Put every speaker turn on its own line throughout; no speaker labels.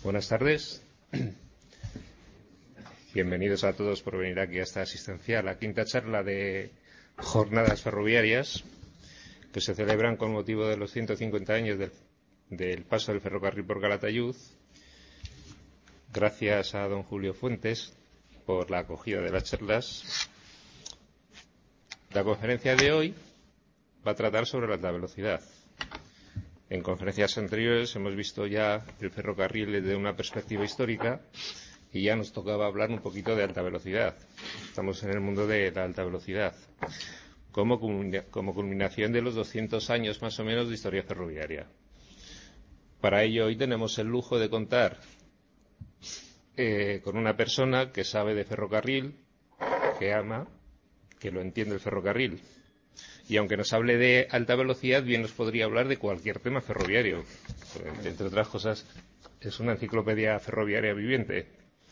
Buenas tardes. Bienvenidos a todos por venir aquí a esta asistencia, a la quinta charla de jornadas ferroviarias que se celebran con motivo de los 150 años del paso del ferrocarril por Calatayud. Gracias a don Julio Fuentes por la acogida de las charlas. La conferencia de hoy va a tratar sobre la alta velocidad. En conferencias anteriores hemos visto ya el ferrocarril desde una perspectiva histórica y ya nos tocaba hablar un poquito de alta velocidad. Estamos en el mundo de la alta velocidad como culminación de los 200 años más o menos de historia ferroviaria. Para ello hoy tenemos el lujo de contar con una persona que sabe de ferrocarril, que ama, que lo entiende el ferrocarril. Y aunque nos hable de alta velocidad, bien nos podría hablar de cualquier tema ferroviario. Entre otras cosas, es una enciclopedia ferroviaria viviente.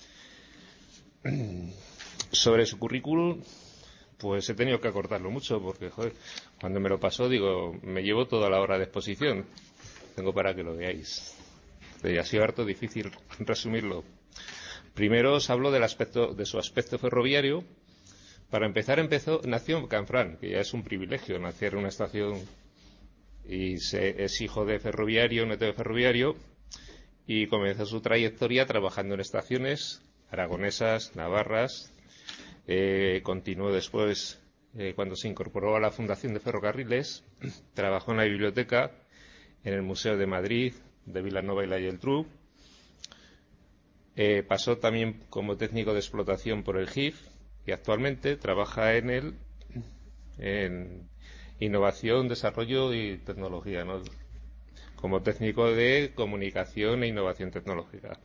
Sobre su currículum, pues he tenido que acortarlo mucho, porque cuando me lo pasó, digo, me llevo toda la hora de exposición. Tengo para que lo veáis. Y ha sido harto difícil resumirlo. Primero os hablo de su aspecto ferroviario. Para empezar, nació en Canfranc, que ya es un privilegio nacer en una estación, y es hijo de ferroviario, neto de ferroviario, y comenzó su trayectoria trabajando en estaciones aragonesas, navarras. Continuó después, cuando se incorporó a la Fundación de Ferrocarriles, trabajó en la biblioteca, en el Museo de Madrid, de Vilanova y la Geltrú. Pasó también como técnico de explotación por el GIF, y actualmente trabaja en innovación, desarrollo y tecnología, ¿no? Como técnico de comunicación e innovación tecnológica.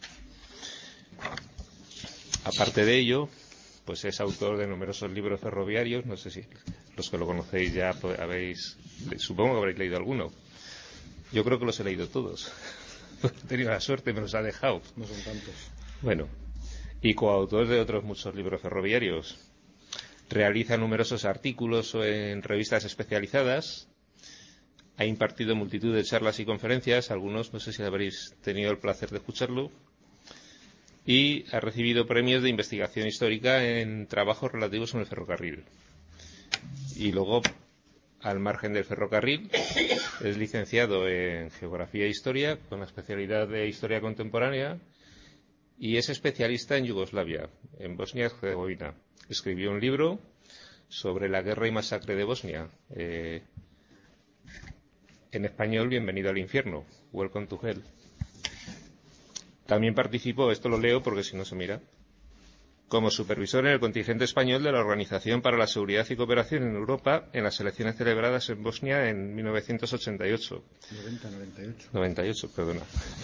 Aparte de ello, pues es autor de numerosos libros ferroviarios. No sé si los que lo conocéis ya supongo que habréis leído alguno. Yo creo que los he leído todos. He tenido la suerte, me los ha dejado.
No son tantos.
Bueno. Y coautor de otros muchos libros ferroviarios. Realiza numerosos artículos en revistas especializadas. Ha impartido multitud de charlas y conferencias, algunos no sé si habréis tenido el placer de escucharlo. Y ha recibido premios de investigación histórica en trabajos relativos con el ferrocarril. Y luego, al margen del ferrocarril, es licenciado en Geografía e Historia, con la especialidad de Historia Contemporánea, y es especialista en Yugoslavia, en Bosnia y Herzegovina. Escribió un libro sobre la guerra y masacre de Bosnia. En español, Bienvenido al infierno, Welcome to Hell. También participó, esto lo leo porque si no se mira, como supervisor en el contingente español de la Organización para la Seguridad y Cooperación en Europa en las elecciones celebradas en Bosnia en 1988. 98, perdona.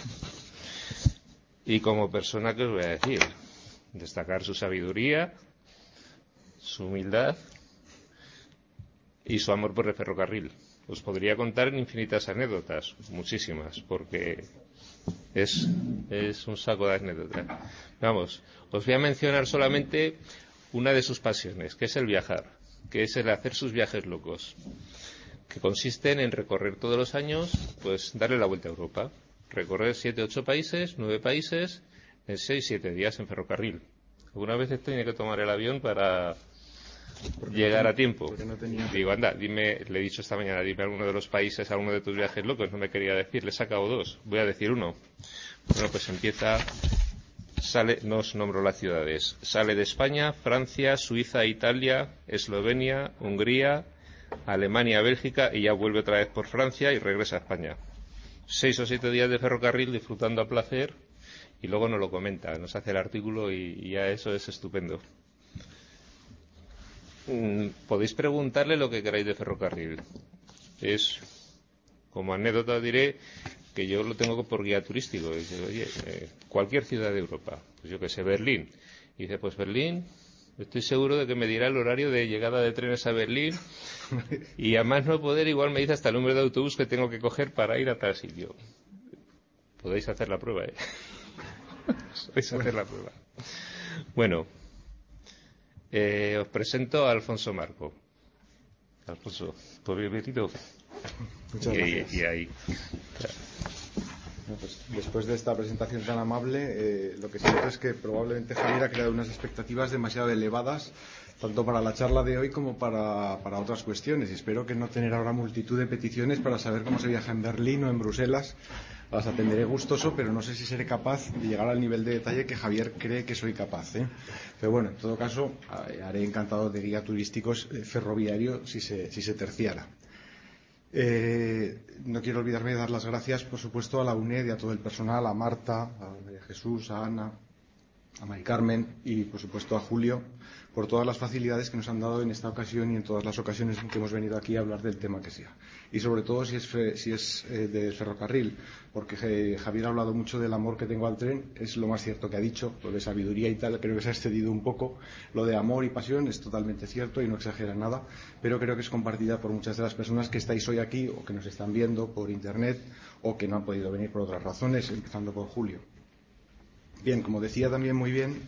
Y como persona, ¿qué os voy a decir? Destacar su sabiduría, su humildad y su amor por el ferrocarril. Os podría contar infinitas anécdotas, muchísimas, porque es un saco de anécdotas. Vamos, os voy a mencionar solamente una de sus pasiones, que es el viajar, que es el hacer sus viajes locos, que consisten en recorrer todos los años, pues darle la vuelta a Europa. Recorrer 7, 8 países, 9 países, en 6, 7 días en ferrocarril. Alguna vez tenía que tomar el avión para llegar a tiempo. Digo, anda, le he dicho esta mañana, dime alguno de los países, alguno de tus viajes locos. No me quería decir, le he sacado 2. Voy a decir uno. Bueno, pues no os nombro las ciudades. Sale de España, Francia, Suiza, Italia, Eslovenia, Hungría, Alemania, Bélgica, y ya vuelve otra vez por Francia y regresa a España. 6 o 7 días de ferrocarril disfrutando a placer, y luego nos lo comenta, nos hace el artículo y ya eso es estupendo. Podéis preguntarle lo que queráis de ferrocarril. Como anécdota diré que yo lo tengo por guía turístico. Dice, oye, cualquier ciudad de Europa, pues yo que sé, Berlín. Y dice, pues Berlín, estoy seguro de que me dirá el horario de llegada de trenes a Berlín, y a más no poder, igual me dice hasta el número de autobús que tengo que coger para ir a tal sitio. Podéis hacer la prueba, Podéis hacer la prueba. Bueno, os presento a Alfonso Marco. Alfonso, por bienvenido.
Muchas gracias.
Y ahí.
Bueno, pues después de esta presentación tan amable, lo que siento es que probablemente Javier ha creado unas expectativas demasiado elevadas, tanto para la charla de hoy como para otras cuestiones. Y espero que no tener ahora multitud de peticiones para saber cómo se viaja en Berlín o en Bruselas. Las atenderé gustoso, pero no sé si seré capaz de llegar al nivel de detalle que Javier cree que soy capaz, ¿eh? Pero bueno, en todo caso, haré encantado de guía turísticos ferroviario si se terciara. No quiero olvidarme de dar las gracias, por supuesto, a la UNED y a todo el personal, a Marta, a María Jesús, a Ana, a Mari Carmen y, por supuesto, a Julio, por todas las facilidades que nos han dado en esta ocasión y en todas las ocasiones en que hemos venido aquí a hablar del tema que sea. Y, sobre todo, si es del ferrocarril, porque Javier ha hablado mucho del amor que tengo al tren, es lo más cierto que ha dicho, lo de sabiduría y tal, creo que se ha excedido un poco. Lo de amor y pasión es totalmente cierto y no exagera nada, pero creo que es compartida por muchas de las personas que estáis hoy aquí o que nos están viendo por Internet o que no han podido venir por otras razones, empezando por Julio. Bien, como decía también muy bien,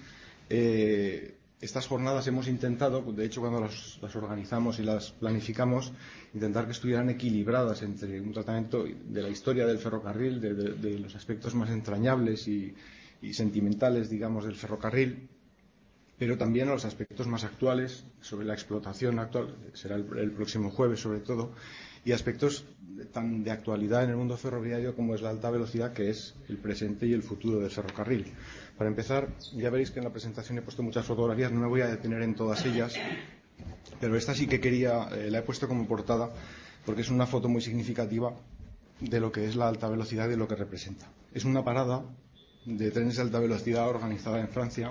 estas jornadas hemos intentado, de hecho cuando las organizamos y las planificamos, intentar que estuvieran equilibradas entre un tratamiento de la historia del ferrocarril, de los aspectos más entrañables y sentimentales, digamos, del ferrocarril, pero también a los aspectos más actuales sobre la explotación actual, será el próximo jueves sobre todo, y aspectos tan de actualidad en el mundo ferroviario como es la alta velocidad, que es el presente y el futuro del ferrocarril. Para empezar, ya veréis que en la presentación he puesto muchas fotografías, no me voy a detener en todas ellas, pero esta sí que la he puesto como portada porque es una foto muy significativa de lo que es la alta velocidad y de lo que representa. Es una parada de trenes de alta velocidad organizada en Francia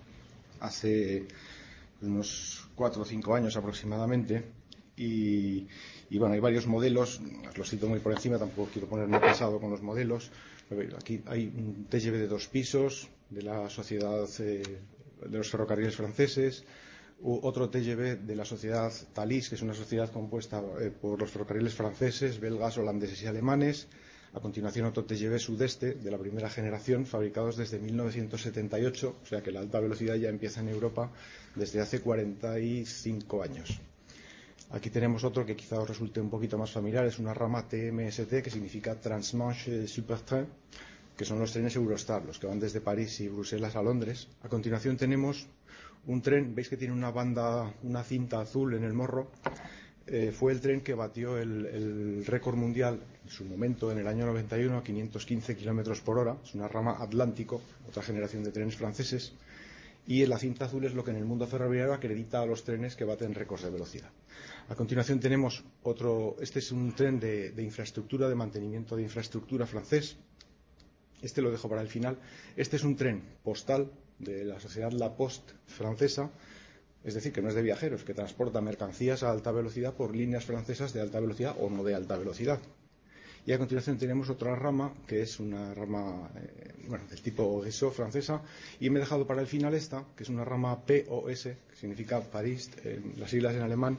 hace unos 4 o 5 años aproximadamente y bueno, hay varios modelos, os lo cito muy por encima, tampoco quiero ponerme pesado con los modelos. Aquí hay un TGV de 2 pisos de la sociedad de los ferrocarriles franceses, otro TGV de la sociedad Thalys, que es una sociedad compuesta por los ferrocarriles franceses, belgas, holandeses y alemanes. A continuación, otro TGV Sudeste de la primera generación, fabricados desde 1978, o sea que la alta velocidad ya empieza en Europa desde hace 45 años. Aquí tenemos otro que quizá os resulte un poquito más familiar, es una rama TMST, que significa Transmanche Supertrain, que son los trenes Eurostar, los que van desde París y Bruselas a Londres. A continuación tenemos un tren, veis que tiene una cinta azul en el morro. Fue el tren que batió el récord mundial en su momento, en el año 91, a 515 kilómetros por hora. Es una rama Atlántico, otra generación de trenes franceses. Y la cinta azul es lo que en el mundo ferroviario acredita a los trenes que baten récords de velocidad. A continuación tenemos otro, este es un tren de infraestructura, de mantenimiento de infraestructura francés. Este lo dejo para el final. Este es un tren postal de la sociedad La Poste francesa, es decir, que no es de viajeros, que transporta mercancías a alta velocidad por líneas francesas de alta velocidad o no de alta velocidad. Y a continuación tenemos otra rama, que es una rama del tipo ESO francesa, y me he dejado para el final esta, que es una rama POS, que significa París, las siglas en alemán,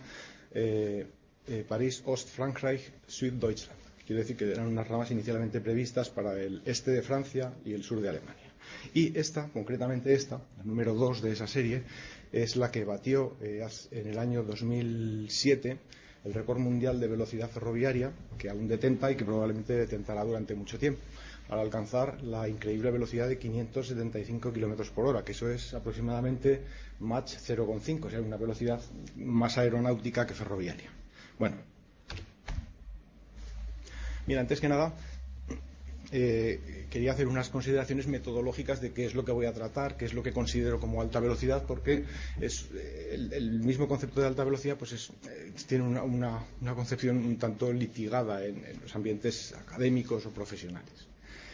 París, Ostfrankreich, Süddeutschland. Quiere decir que eran unas ramas inicialmente previstas para el este de Francia y el sur de Alemania. Y esta, concretamente esta, la número 2 de esa serie, es la que batió en el año 2007 el récord mundial de velocidad ferroviaria, que aún detenta y que probablemente detentará durante mucho tiempo, al alcanzar la increíble velocidad de 575 kilómetros por hora, que eso es aproximadamente Mach 0,5, o sea, una velocidad más aeronáutica que ferroviaria. Bueno, mira, antes que nada, quería hacer unas consideraciones metodológicas de qué es lo que voy a tratar, qué es lo que considero como alta velocidad, porque es el mismo concepto de alta velocidad pues tiene una concepción un tanto litigada en los ambientes académicos o profesionales.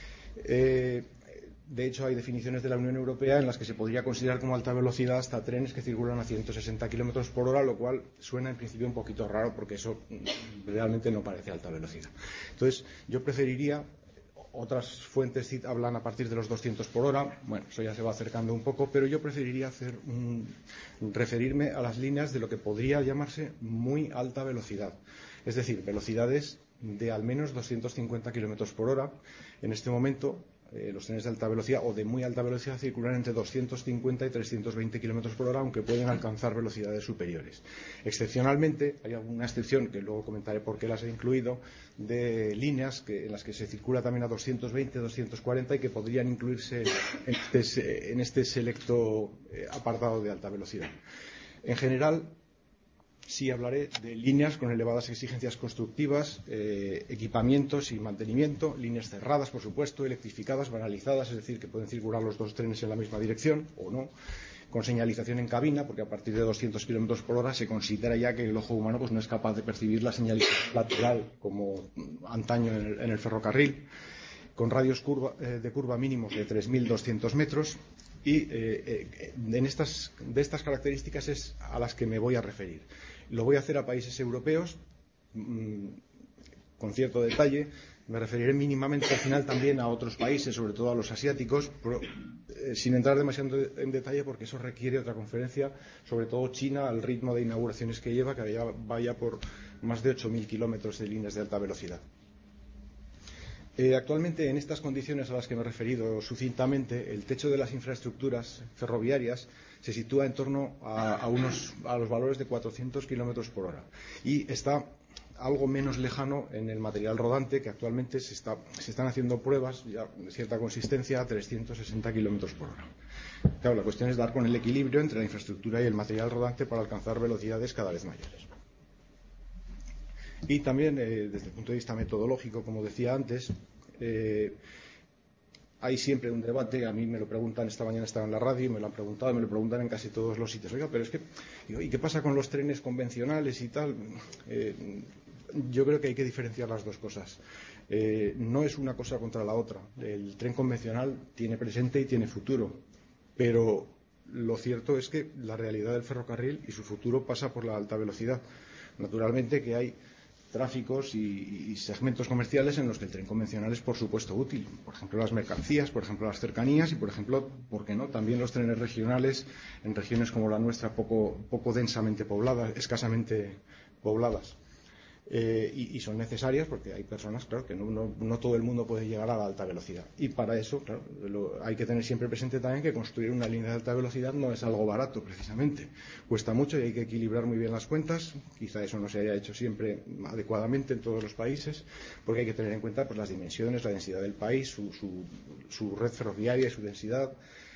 De hecho, hay definiciones de la Unión Europea en las que se podría considerar como alta velocidad hasta trenes que circulan a 160 kilómetros por hora, lo cual suena en principio un poquito raro porque eso realmente no parece alta velocidad. Entonces, yo preferiría, otras fuentes hablan a partir de los 200 por hora, bueno, eso ya se va acercando un poco, pero yo preferiría referirme a las líneas de lo que podría llamarse muy alta velocidad, es decir, velocidades de al menos 250 kilómetros por hora. En este momento los trenes de alta velocidad o de muy alta velocidad circulan entre 250 y 320 kilómetros por hora, aunque pueden alcanzar velocidades superiores. Excepcionalmente, hay alguna excepción, que luego comentaré por qué las he incluido, de líneas en las que se circula también a 220, 240 y que podrían incluirse en este selecto apartado de alta velocidad. En general, sí hablaré de líneas con elevadas exigencias constructivas, equipamientos y mantenimiento, líneas cerradas, por supuesto, electrificadas, banalizadas, es decir, que pueden circular los dos trenes en la misma dirección o no, con señalización en cabina, porque a partir de 200 kilómetros por hora se considera ya que el ojo humano pues, no es capaz de percibir la señalización lateral como antaño en el ferrocarril, con radios de curva mínimos de 3.200 metros. Y de estas características es a las que me voy a referir. Lo voy a hacer a países europeos con cierto detalle. Me referiré mínimamente al final también a otros países, sobre todo a los asiáticos, pero, sin entrar demasiado en detalle porque eso requiere otra conferencia, sobre todo China, al ritmo de inauguraciones que lleva, que vaya por más de 8.000 kilómetros de líneas de alta velocidad. Actualmente, en estas condiciones a las que me he referido sucintamente, el techo de las infraestructuras ferroviarias se sitúa en torno a los valores de 400 kilómetros por hora y está algo menos lejano en el material rodante, que actualmente se están haciendo pruebas ya de cierta consistencia a 360 kilómetros por hora. Claro, la cuestión es dar con el equilibrio entre la infraestructura y el material rodante para alcanzar velocidades cada vez mayores. Y también, desde el punto de vista metodológico, como decía antes, hay siempre un debate. A mí me lo preguntan, esta mañana estaba en la radio y me lo han preguntado, me lo preguntan en casi todos los sitios. Oiga, pero es que, ¿y qué pasa con los trenes convencionales y tal? Yo creo que hay que diferenciar las dos cosas. No es una cosa contra la otra. El tren convencional tiene presente y tiene futuro, pero lo cierto es que la realidad del ferrocarril y su futuro pasa por la alta velocidad. Naturalmente que hay tráficos y segmentos comerciales en los que el tren convencional es, por supuesto, útil. Por ejemplo, las mercancías, por ejemplo, las cercanías y, por ejemplo, ¿por qué no?, también los trenes regionales en regiones como la nuestra, poco densamente pobladas, escasamente pobladas. Y son necesarias porque hay personas, claro, que no todo el mundo puede llegar a la alta velocidad. Y para eso, claro, hay que tener siempre presente también que construir una línea de alta velocidad no es algo barato, precisamente. Cuesta mucho y hay que equilibrar muy bien las cuentas. Quizá eso no se haya hecho siempre adecuadamente en todos los países, porque hay que tener en cuenta pues, las dimensiones, la densidad del país, su red ferroviaria y su densidad,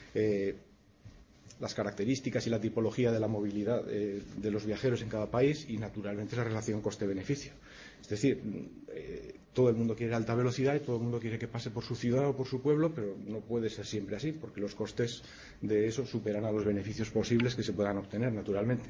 las características y la tipología de la movilidad de los viajeros en cada país y, naturalmente, la relación coste-beneficio. Es decir, todo el mundo quiere alta velocidad y todo el mundo quiere que pase por su ciudad o por su pueblo, pero no puede ser siempre así, porque los costes de eso superan a los beneficios posibles que se puedan obtener, naturalmente.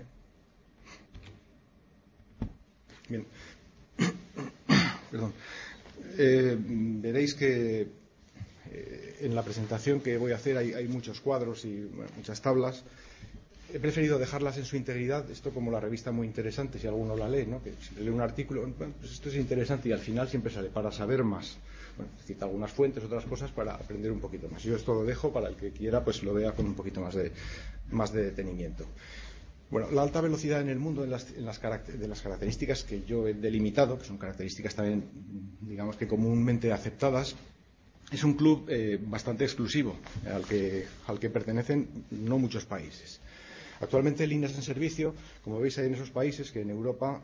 Bien. Perdón. Veréis que en la presentación que voy a hacer hay muchos cuadros y muchas tablas. He preferido dejarlas en su integridad, esto como la revista Muy Interesante, si alguno la lee, ¿no? Que si lee un artículo, bueno, pues esto es interesante y al final siempre sale para saber más. Bueno, cita algunas fuentes, otras cosas para aprender un poquito más. Yo esto lo dejo para el que quiera, pues lo vea con un poquito más de detenimiento. Bueno, la alta velocidad en el mundo, de las características que yo he delimitado, que son características también, digamos que comúnmente aceptadas, es un club bastante exclusivo al que pertenecen no muchos países. Actualmente, líneas en servicio, como veis, hay en esos países que en Europa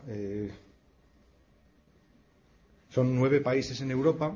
son 9 países en Europa,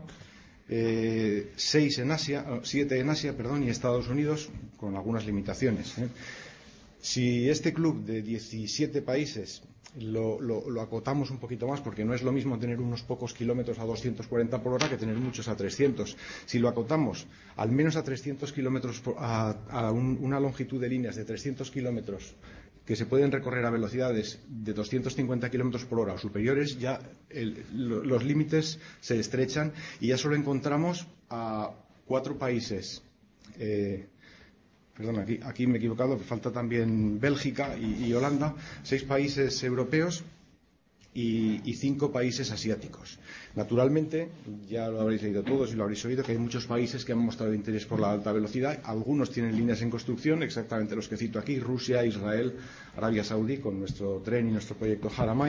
7 en Asia, y Estados Unidos, con algunas limitaciones. Si este club de 17 países lo acotamos un poquito más, porque no es lo mismo tener unos pocos kilómetros a 240 por hora que tener muchos a 300. Si lo acotamos al menos a 300 kilómetros, a una longitud de líneas de 300 kilómetros que se pueden recorrer a velocidades de 250 kilómetros por hora o superiores, ya los límites se estrechan y ya solo encontramos a 4 países. Perdón, aquí me he equivocado, falta también Bélgica y Holanda, 6 países europeos y 5 países asiáticos. Naturalmente, ya lo habréis leído todos y lo habréis oído, que hay muchos países que han mostrado interés por la alta velocidad. Algunos tienen líneas en construcción, exactamente los que cito aquí: Rusia, Israel, Arabia Saudí, con nuestro tren y nuestro proyecto Haramain.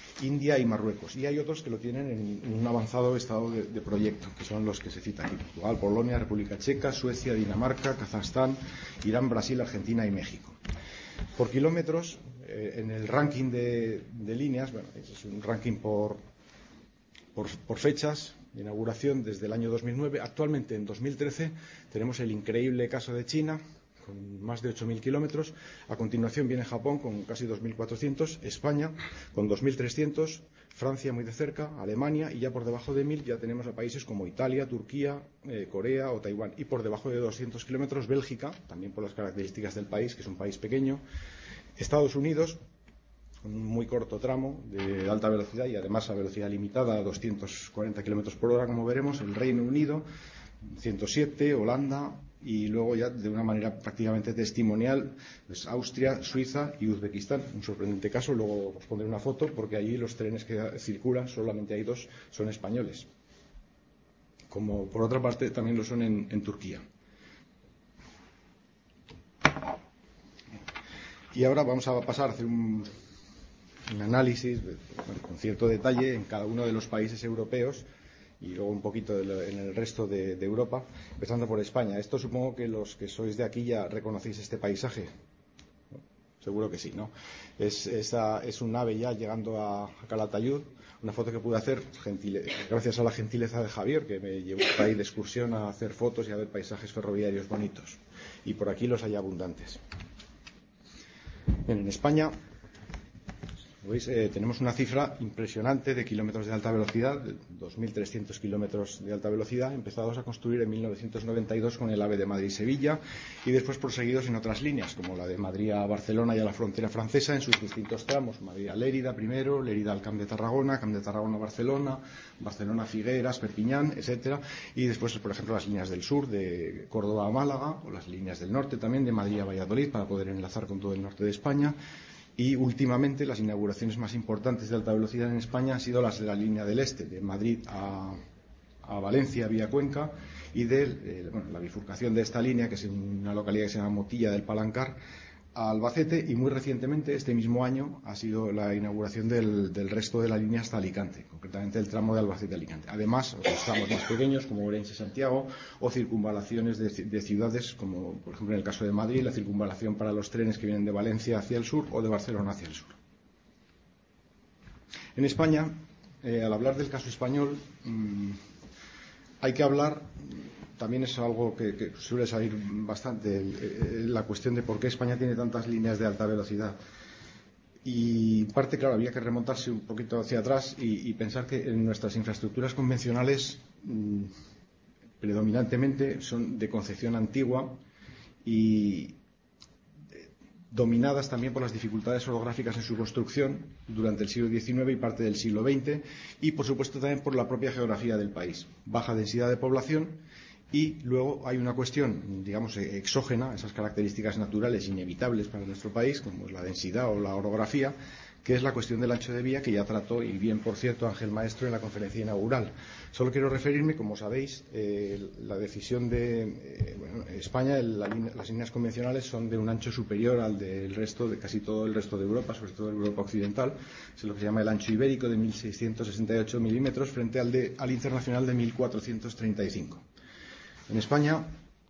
India y Marruecos. Y hay otros que lo tienen en un avanzado estado de proyecto, que son los que se citan aquí: Portugal, Polonia, República Checa, Suecia, Dinamarca, Kazajstán, Irán, Brasil, Argentina y México. Por kilómetros, en el ranking de líneas, bueno, es un ranking por fechas de inauguración desde el año 2009. Actualmente, en 2013, tenemos el increíble caso de China, con más de 8.000 kilómetros. A continuación viene Japón, con casi 2.400, España, con 2.300, Francia muy de cerca, Alemania, y ya por debajo de 1.000 ya tenemos a países como Italia, Turquía, Corea o Taiwán. Y por debajo de 200 kilómetros, Bélgica, también por las características del país, que es un país pequeño, Estados Unidos, con un muy corto tramo de alta velocidad y además a velocidad limitada a 240 kilómetros por hora, como veremos, el Reino Unido, 107, Holanda, y luego ya de una manera prácticamente testimonial, pues Austria, Suiza y Uzbekistán. Un sorprendente caso, luego os pondré una foto, porque allí los trenes que circulan, solamente hay 2, son españoles. Como por otra parte también lo son en Turquía. Y ahora vamos a pasar a hacer un análisis con cierto detalle en cada uno de los países europeos y luego un poquito en el resto de Europa, empezando por España. Esto supongo que los que sois de aquí ya reconocéis este paisaje. Seguro que sí, ¿no? Es un ave ya llegando a Calatayud, una foto que pude hacer gracias a la gentileza de Javier, que me llevó por ahí de excursión a hacer fotos y a ver paisajes ferroviarios bonitos. Y por aquí los hay abundantes. Bien, en España, ¿veis? Tenemos una cifra impresionante de kilómetros de alta velocidad, 2.300 kilómetros de alta velocidad, empezados a construir en 1992 con el AVE de Madrid-Sevilla y después proseguidos en otras líneas, como la de Madrid a Barcelona y a la frontera francesa en sus distintos tramos: Madrid a Lérida primero, Lérida al Camp de Tarragona a Barcelona, Barcelona a Figueras, Perpiñán, etcétera, y después, por ejemplo, las líneas del sur de Córdoba a Málaga, o las líneas del norte también de Madrid a Valladolid, para poder enlazar con todo el norte de España. Y últimamente las inauguraciones más importantes de alta velocidad en España han sido las de la línea del este, de Madrid a Valencia vía Cuenca, y de la bifurcación de esta línea, que es en una localidad que se llama Motilla del Palancar, a Albacete, y muy recientemente, este mismo año, ha sido la inauguración del resto de la línea hasta Alicante, concretamente el tramo de Albacete a Alicante. Además, otros tramos más pequeños, como Orense-Santiago, o circunvalaciones de ciudades, como por ejemplo en el caso de Madrid, la circunvalación para los trenes que vienen de Valencia hacia el sur o de Barcelona hacia el sur. En España, al hablar del caso español, hay que hablar, también es algo que suele salir bastante, la cuestión de por qué España tiene tantas líneas de alta velocidad. Y parte, claro, había que remontarse un poquito hacia atrás y pensar que en nuestras infraestructuras convencionales predominantemente son de concepción antigua y dominadas también por las dificultades orográficas en su construcción durante el siglo XIX y parte del siglo XX, y por supuesto también por la propia geografía del país: baja densidad de población. Y luego hay una cuestión, digamos, exógena, esas características naturales inevitables para nuestro país, como es la densidad o la orografía, que es la cuestión del ancho de vía, que ya trató, y bien por cierto, Ángel Maestro en la conferencia inaugural. Solo quiero referirme, como sabéis, la decisión de España, las líneas convencionales son de un ancho superior al del resto, de casi todo el resto de Europa, sobre todo de Europa occidental. Es lo que se llama el ancho ibérico, de 1.668 milímetros, frente al internacional de 1.435. En España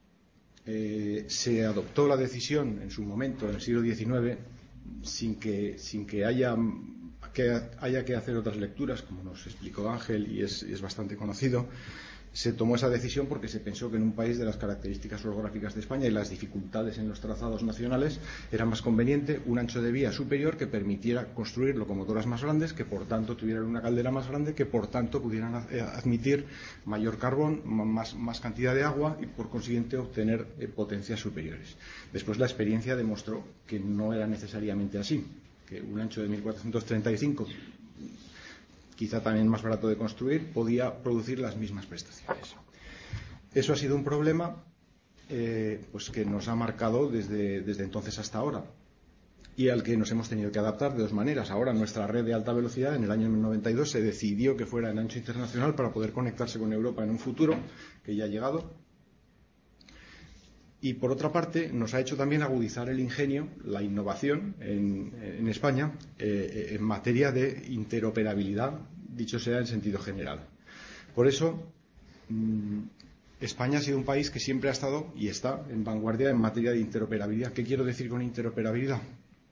se adoptó la decisión en su momento, en el siglo XIX, sin que haya que hacer otras lecturas, como nos explicó Ángel, y es bastante conocido. Se tomó esa decisión porque se pensó que en un país de las características orográficas de España y las dificultades en los trazados nacionales era más conveniente un ancho de vía superior que permitiera construir locomotoras más grandes, que por tanto tuvieran una caldera más grande, que por tanto pudieran admitir mayor carbón, más cantidad de agua y por consiguiente obtener potencias superiores. Después la experiencia demostró que no era necesariamente así, que un ancho de 1435, quizá también más barato de construir, podía producir las mismas prestaciones. Eso ha sido un problema pues que nos ha marcado desde entonces hasta ahora, y al que nos hemos tenido que adaptar de dos maneras. Ahora nuestra red de alta velocidad, en el año 92, se decidió que fuera en ancho internacional para poder conectarse con Europa en un futuro, que ya ha llegado. Y por otra parte nos ha hecho también agudizar el ingenio, la innovación en España en materia de interoperabilidad, dicho sea en sentido general. Por eso España ha sido un país que siempre ha estado y está en vanguardia en materia de interoperabilidad. ¿Qué quiero decir con interoperabilidad?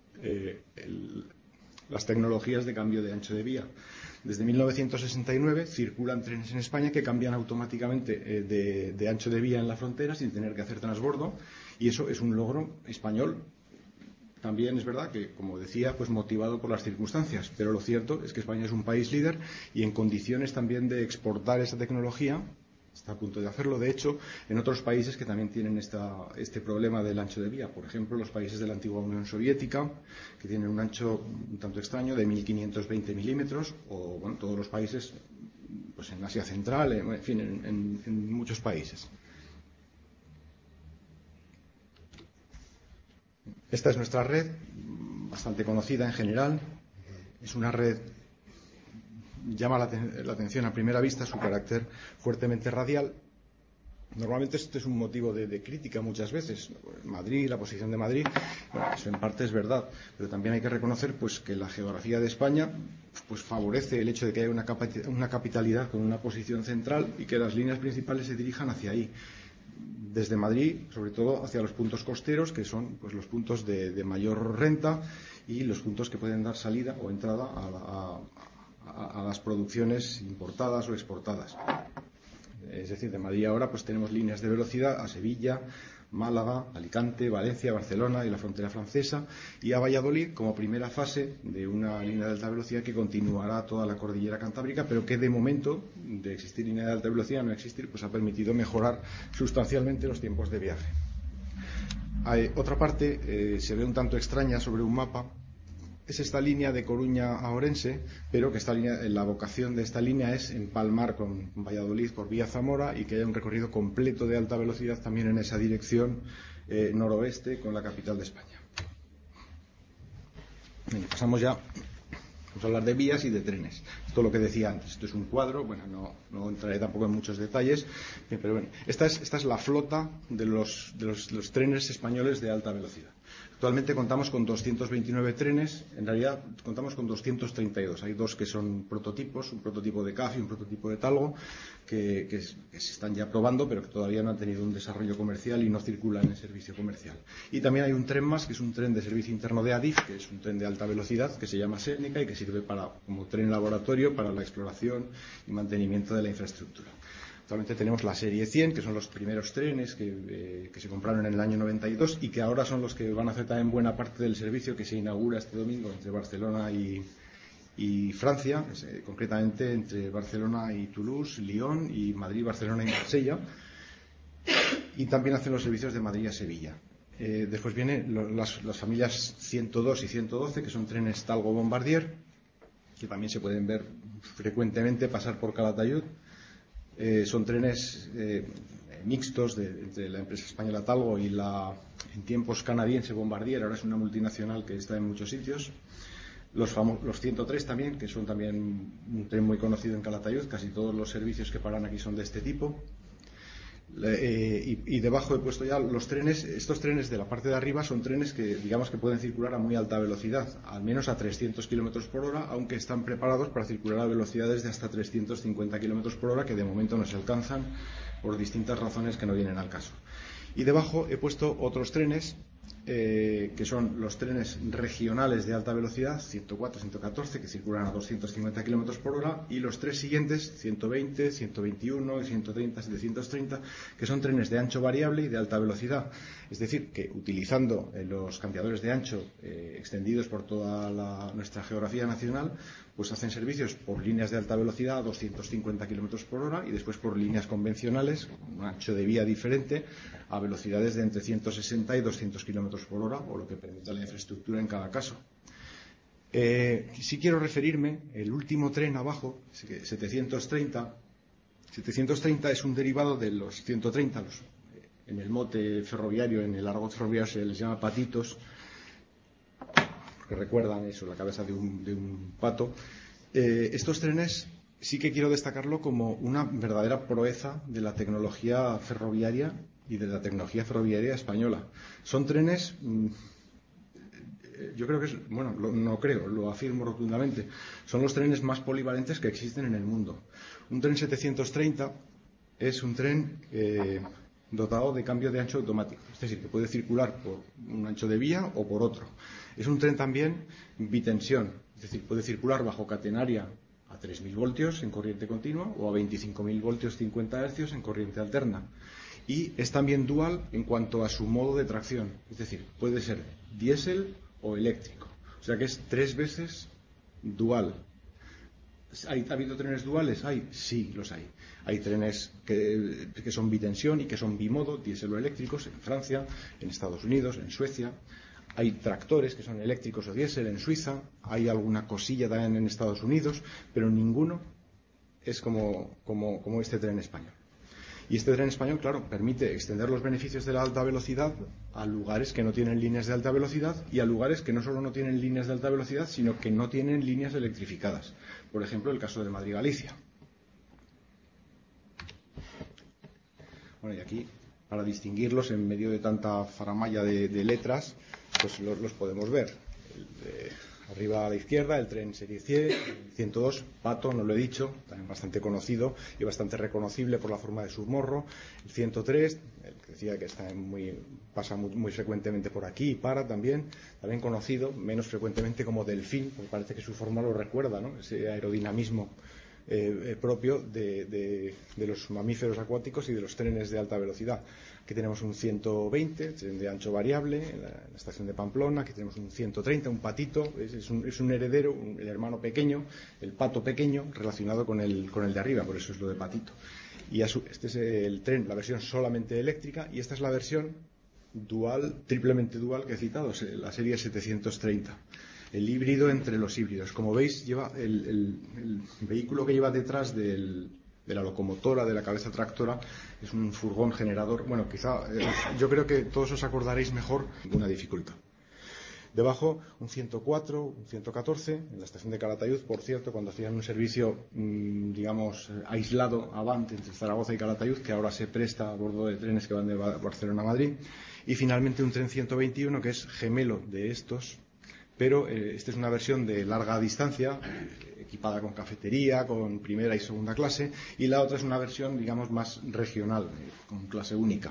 Las tecnologías de cambio de ancho de vía. Desde 1969 circulan trenes en España que cambian automáticamente de ancho de vía en la frontera sin tener que hacer transbordo, y eso es un logro español. También es verdad que, como decía, pues motivado por las circunstancias, pero lo cierto es que España es un país líder y en condiciones también de exportar esa tecnología. Está a punto de hacerlo, de hecho, en otros países que también tienen este problema del ancho de vía. Por ejemplo, los países de la antigua Unión Soviética, que tienen un ancho un tanto extraño de 1.520 milímetros, o bueno, todos los países pues en Asia Central, en fin, en muchos países. Esta es nuestra red, bastante conocida en general. Es una red, llama la atención a primera vista su carácter fuertemente radial. Normalmente este es un motivo de crítica muchas veces. Madrid, la posición de Madrid, bueno, eso en parte es verdad, pero también hay que reconocer pues que la geografía de España pues favorece el hecho de que haya una capitalidad con una posición central y que las líneas principales se dirijan hacia ahí. Desde Madrid, sobre todo hacia los puntos costeros, que son pues los puntos de mayor renta y los puntos que pueden dar salida o entrada a las producciones importadas o exportadas. Es decir, de Madrid ahora pues tenemos líneas de velocidad a Sevilla, Málaga, Alicante, Valencia, Barcelona y la frontera francesa, y a Valladolid como primera fase de una línea de alta velocidad que continuará toda la cordillera cantábrica, pero que de momento, de existir línea de alta velocidad no existir, pues ha permitido mejorar sustancialmente los tiempos de viaje. Otra parte se ve un tanto extraña sobre un mapa. Es esta línea de Coruña a Orense, pero que la vocación de esta línea es empalmar con Valladolid por vía Zamora y que haya un recorrido completo de alta velocidad también en esa dirección noroeste con la capital de España. Bien, pasamos ya, vamos a hablar de vías y de trenes. Esto es lo que decía antes, esto es un cuadro, bueno, no entraré tampoco en muchos detalles, pero bueno, esta es la flota de los trenes españoles de alta velocidad. Actualmente contamos con 229 trenes, en realidad contamos con 232. Hay dos que son prototipos, un prototipo de CAF y un prototipo de Talgo, que se están ya probando, pero que todavía no han tenido un desarrollo comercial y no circulan en servicio comercial. Y también hay un tren más, que es un tren de servicio interno de Adif, que es un tren de alta velocidad, que se llama Sénica y que sirve como tren laboratorio para la exploración y mantenimiento de la infraestructura. Actualmente tenemos la serie 100, que son los primeros trenes que se compraron en el año 92 y que ahora son los que van a hacer también buena parte del servicio que se inaugura este domingo entre Barcelona y Francia, concretamente entre Barcelona y Toulouse, Lyon y Madrid, Barcelona y Marsella. Y también hacen los servicios de Madrid a Sevilla. Después vienen las familias 102 y 112, que son trenes Talgo Bombardier, que también se pueden ver frecuentemente pasar por Calatayud. Son trenes mixtos entre la empresa española Talgo y la en tiempos canadiense Bombardier, ahora es una multinacional que está en muchos sitios. Los 103 también, que son también un tren muy conocido en Calatayud, casi todos los servicios que paran aquí son de este tipo. Y debajo he puesto ya los trenes. Estos trenes de la parte de arriba son trenes que digamos que pueden circular a muy alta velocidad, al menos a 300 km por hora, aunque están preparados para circular a velocidades de hasta 350 km por hora, que de momento no se alcanzan por distintas razones que no vienen al caso. Y debajo he puesto otros trenes que son los trenes regionales de alta velocidad, 104, 114, que circulan a 250 km por hora, y los tres siguientes, 120, 121, 130, 730, que son trenes de ancho variable y de alta velocidad. Es decir, que utilizando los cambiadores de ancho extendidos por toda nuestra geografía nacional, pues hacen servicios por líneas de alta velocidad a 250 km por hora y después por líneas convencionales, un ancho de vía diferente, a velocidades de entre 160 y 200 km por hora, o lo que permita la infraestructura en cada caso. Sí quiero referirme, el último tren abajo, 730. 730 es un derivado de los 130, en el mote ferroviario, en el argot ferroviario se les llama patitos, que recuerdan eso, la cabeza de un pato. Estos trenes sí que quiero destacarlo como una verdadera proeza de la tecnología ferroviaria y de la tecnología ferroviaria española. Son trenes, yo creo que es, bueno, no creo, lo afirmo rotundamente, son los trenes más polivalentes que existen en el mundo. Un tren 730 es un tren dotado de cambio de ancho automático, es decir, que puede circular por un ancho de vía o por otro. Es un tren también bitensión, es decir, puede circular bajo catenaria a 3.000 voltios en corriente continua o a 25.000 voltios 50 hercios en corriente alterna. Y es también dual en cuanto a su modo de tracción, es decir, puede ser diésel o eléctrico. O sea que es 3 veces dual. ¿Ha habido trenes duales? Sí, los hay. Hay trenes que son bitensión y que son bimodo, diésel o eléctricos, en Francia, en Estados Unidos, en Suecia. Hay tractores que son eléctricos o diésel en Suiza. Hay alguna cosilla también en Estados Unidos, pero ninguno es como este tren español. Y este tren español, claro, permite extender los beneficios de la alta velocidad a lugares que no tienen líneas de alta velocidad y a lugares que no solo no tienen líneas de alta velocidad, sino que no tienen líneas electrificadas. Por ejemplo, el caso de Madrid-Galicia. Bueno, y aquí, para distinguirlos en medio de tanta faramalla de letras, pues los podemos ver. Arriba a la izquierda, el tren serie 102, Pato, no lo he dicho, también bastante conocido y bastante reconocible por la forma de su morro. El 103, el que decía que pasa muy frecuentemente por aquí y para también conocido, menos frecuentemente como Delfín, porque parece que su forma lo recuerda, ¿no? Ese aerodinamismo propio de los mamíferos acuáticos y de los trenes de alta velocidad. Aquí tenemos un 120, tren de ancho variable, en la estación de Pamplona. Aquí tenemos un 130, un patito, es un heredero, el hermano pequeño, el pato pequeño, relacionado con el de arriba, por eso es lo de patito. Y este es el tren, la versión solamente eléctrica, y esta es la versión dual, triplemente dual que he citado, la serie 730. El híbrido entre los híbridos. Como veis, lleva el vehículo que lleva detrás de la locomotora, de la cabeza tractora, es un furgón generador. Bueno, quizá yo creo que todos os acordaréis mejor de una dificultad. Debajo, un 104, un 114, en la estación de Calatayud, por cierto, cuando hacían un servicio, digamos, aislado, avante, entre Zaragoza y Calatayud, que ahora se presta a bordo de trenes que van de Barcelona a Madrid. Y finalmente un tren 121, que es gemelo de estos, pero esta es una versión de larga distancia, equipada con cafetería, con primera y segunda clase, y la otra es una versión, digamos, más regional, con clase única.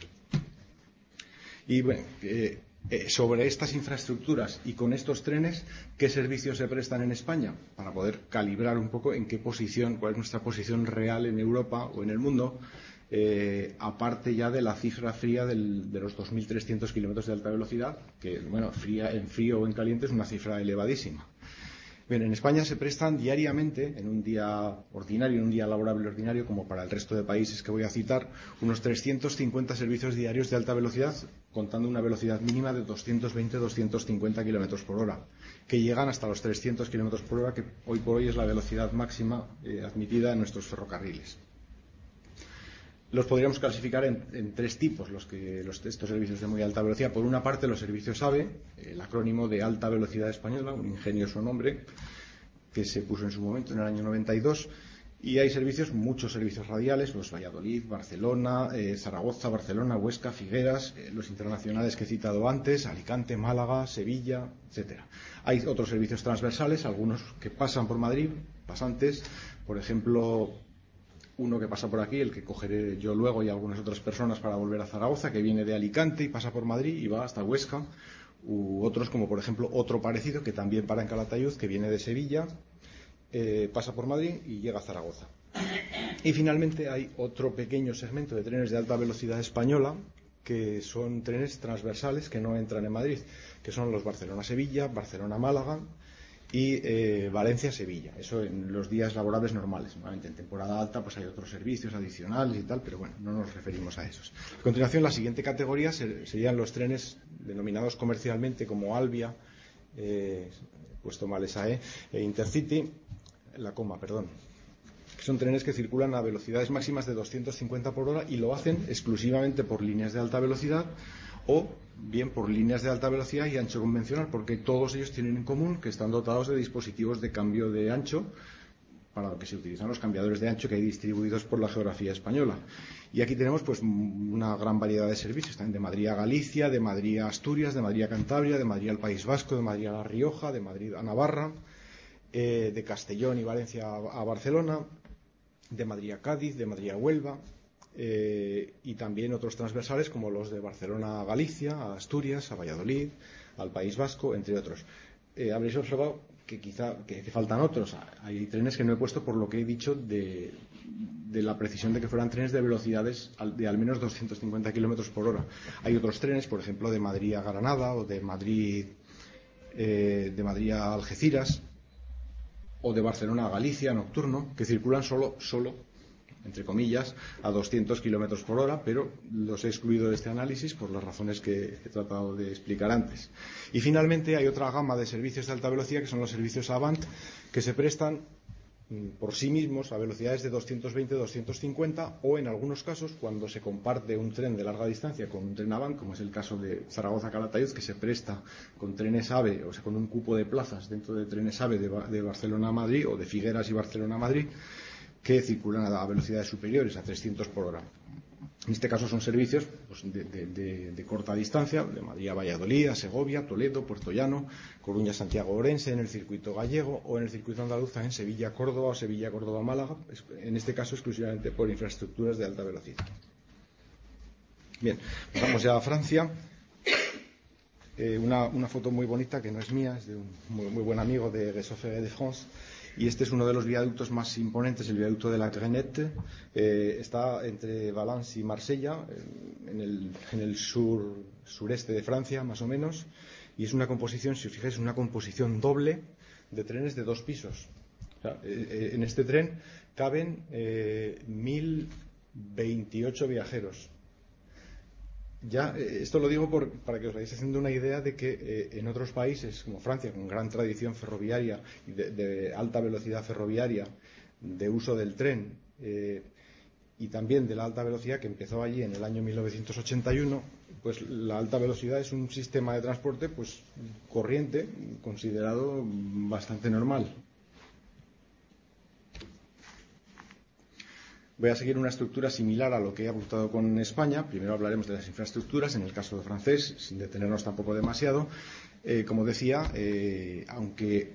Y bueno, sobre estas infraestructuras y con estos trenes, ¿qué servicios se prestan en España? Para poder calibrar un poco en qué posición, cuál es nuestra posición real en Europa o en el mundo, aparte ya de la cifra fría de los 2.300 kilómetros de alta velocidad, que, bueno, en frío o en caliente es una cifra elevadísima. Bien, en España se prestan diariamente, en un día ordinario, en un día laborable ordinario, como para el resto de países que voy a citar, unos 350 servicios diarios de alta velocidad, contando una velocidad mínima de 220-250 kilómetros por hora, que llegan hasta los 300 kilómetros por hora, que hoy por hoy es la velocidad máxima admitida en nuestros ferrocarriles. Los podríamos clasificar en 3 tipos, estos servicios de muy alta velocidad. Por una parte, los servicios AVE, el acrónimo de Alta Velocidad Española, un ingenioso nombre que se puso en su momento en el año 92. Y hay muchos servicios radiales, los Valladolid, Barcelona, Zaragoza, Barcelona, Huesca, Figueras, los internacionales que he citado antes, Alicante, Málaga, Sevilla, etcétera. Hay otros servicios transversales, algunos que pasan por Madrid, pasantes, por ejemplo, uno que pasa por aquí, el que cogeré yo luego y algunas otras personas para volver a Zaragoza, que viene de Alicante y pasa por Madrid y va hasta Huesca, u otros como por ejemplo otro parecido que también para en Calatayud, que viene de Sevilla, pasa por Madrid y llega a Zaragoza. Y finalmente hay otro pequeño segmento de trenes de alta velocidad española, que son trenes transversales que no entran en Madrid, que son los Barcelona-Sevilla, Barcelona-Málaga y Valencia-Sevilla. Eso en los días laborables normales. Normalmente en temporada alta pues hay otros servicios adicionales y tal, pero bueno, no nos referimos a esos. A continuación, la siguiente categoría serían los trenes denominados comercialmente como Alvia, puesto mal esa e Intercity, que son trenes que circulan a velocidades máximas de 250 por hora y lo hacen exclusivamente por líneas de alta velocidad o bien por líneas de alta velocidad y ancho convencional, porque todos ellos tienen en común que están dotados de dispositivos de cambio de ancho para lo que se utilizan los cambiadores de ancho que hay distribuidos por la geografía española. Y aquí tenemos pues una gran variedad de servicios, también de Madrid a Galicia, de Madrid a Asturias, de Madrid a Cantabria, de Madrid al País Vasco, de Madrid a La Rioja, de Madrid a Navarra, de Castellón y Valencia a Barcelona, de Madrid a Cádiz, de Madrid a Huelva, y también otros transversales como los de Barcelona a Galicia, a Asturias, a Valladolid, al País Vasco, entre otros. Habréis observado que quizá que faltan otros. Hay trenes que no he puesto por lo que he dicho de la precisión de que fueran trenes de velocidades de al menos 250 kilómetros por hora. Hay otros trenes, por ejemplo, de Madrid a Granada o de Madrid a Algeciras o de Barcelona a Galicia nocturno, que circulan solo entre comillas, a 200 kilómetros por hora, pero los he excluido de este análisis por las razones que he tratado de explicar antes. Y finalmente hay otra gama de servicios de alta velocidad que son los servicios Avant, que se prestan por sí mismos a velocidades de 220-250 o en algunos casos cuando se comparte un tren de larga distancia con un tren Avant, como es el caso de Zaragoza-Calatayud, que se presta con trenes AVE, o sea, con un cupo de plazas dentro de trenes AVE de Barcelona a Madrid o de Figueras y Barcelona a Madrid, que circulan a velocidades superiores a 300 por hora. En este caso son servicios pues, de corta distancia, de Madrid a Valladolid, a Segovia, Toledo, Puerto Llano, Coruña, Santiago, Orense, en el circuito gallego o en el circuito andaluz en Sevilla, Córdoba o Sevilla, Córdoba, Málaga, en este caso exclusivamente por infraestructuras de alta velocidad. Bien, vamos ya a Francia. Una foto muy bonita que no es mía, es de un muy buen amigo de Réseau Ferré de France. Y este es uno de los viaductos más imponentes, el viaducto de la Grenette. Está entre Valence y Marsella, en el sureste de Francia, más o menos. Y es una composición, si os fijáis, una composición doble de trenes de 2 pisos. O sea, en este tren caben 1.028 viajeros. Ya, esto lo digo para que os vayáis haciendo una idea de que en otros países, como Francia, con gran tradición ferroviaria y de alta velocidad ferroviaria, de uso del tren y también de la alta velocidad que empezó allí en el año 1981, pues la alta velocidad es un sistema de transporte pues corriente, considerado bastante normal. Voy a seguir una estructura similar a lo que he apuntado con España. Primero hablaremos de las infraestructuras, en el caso de francés, sin detenernos tampoco demasiado. Como decía, aunque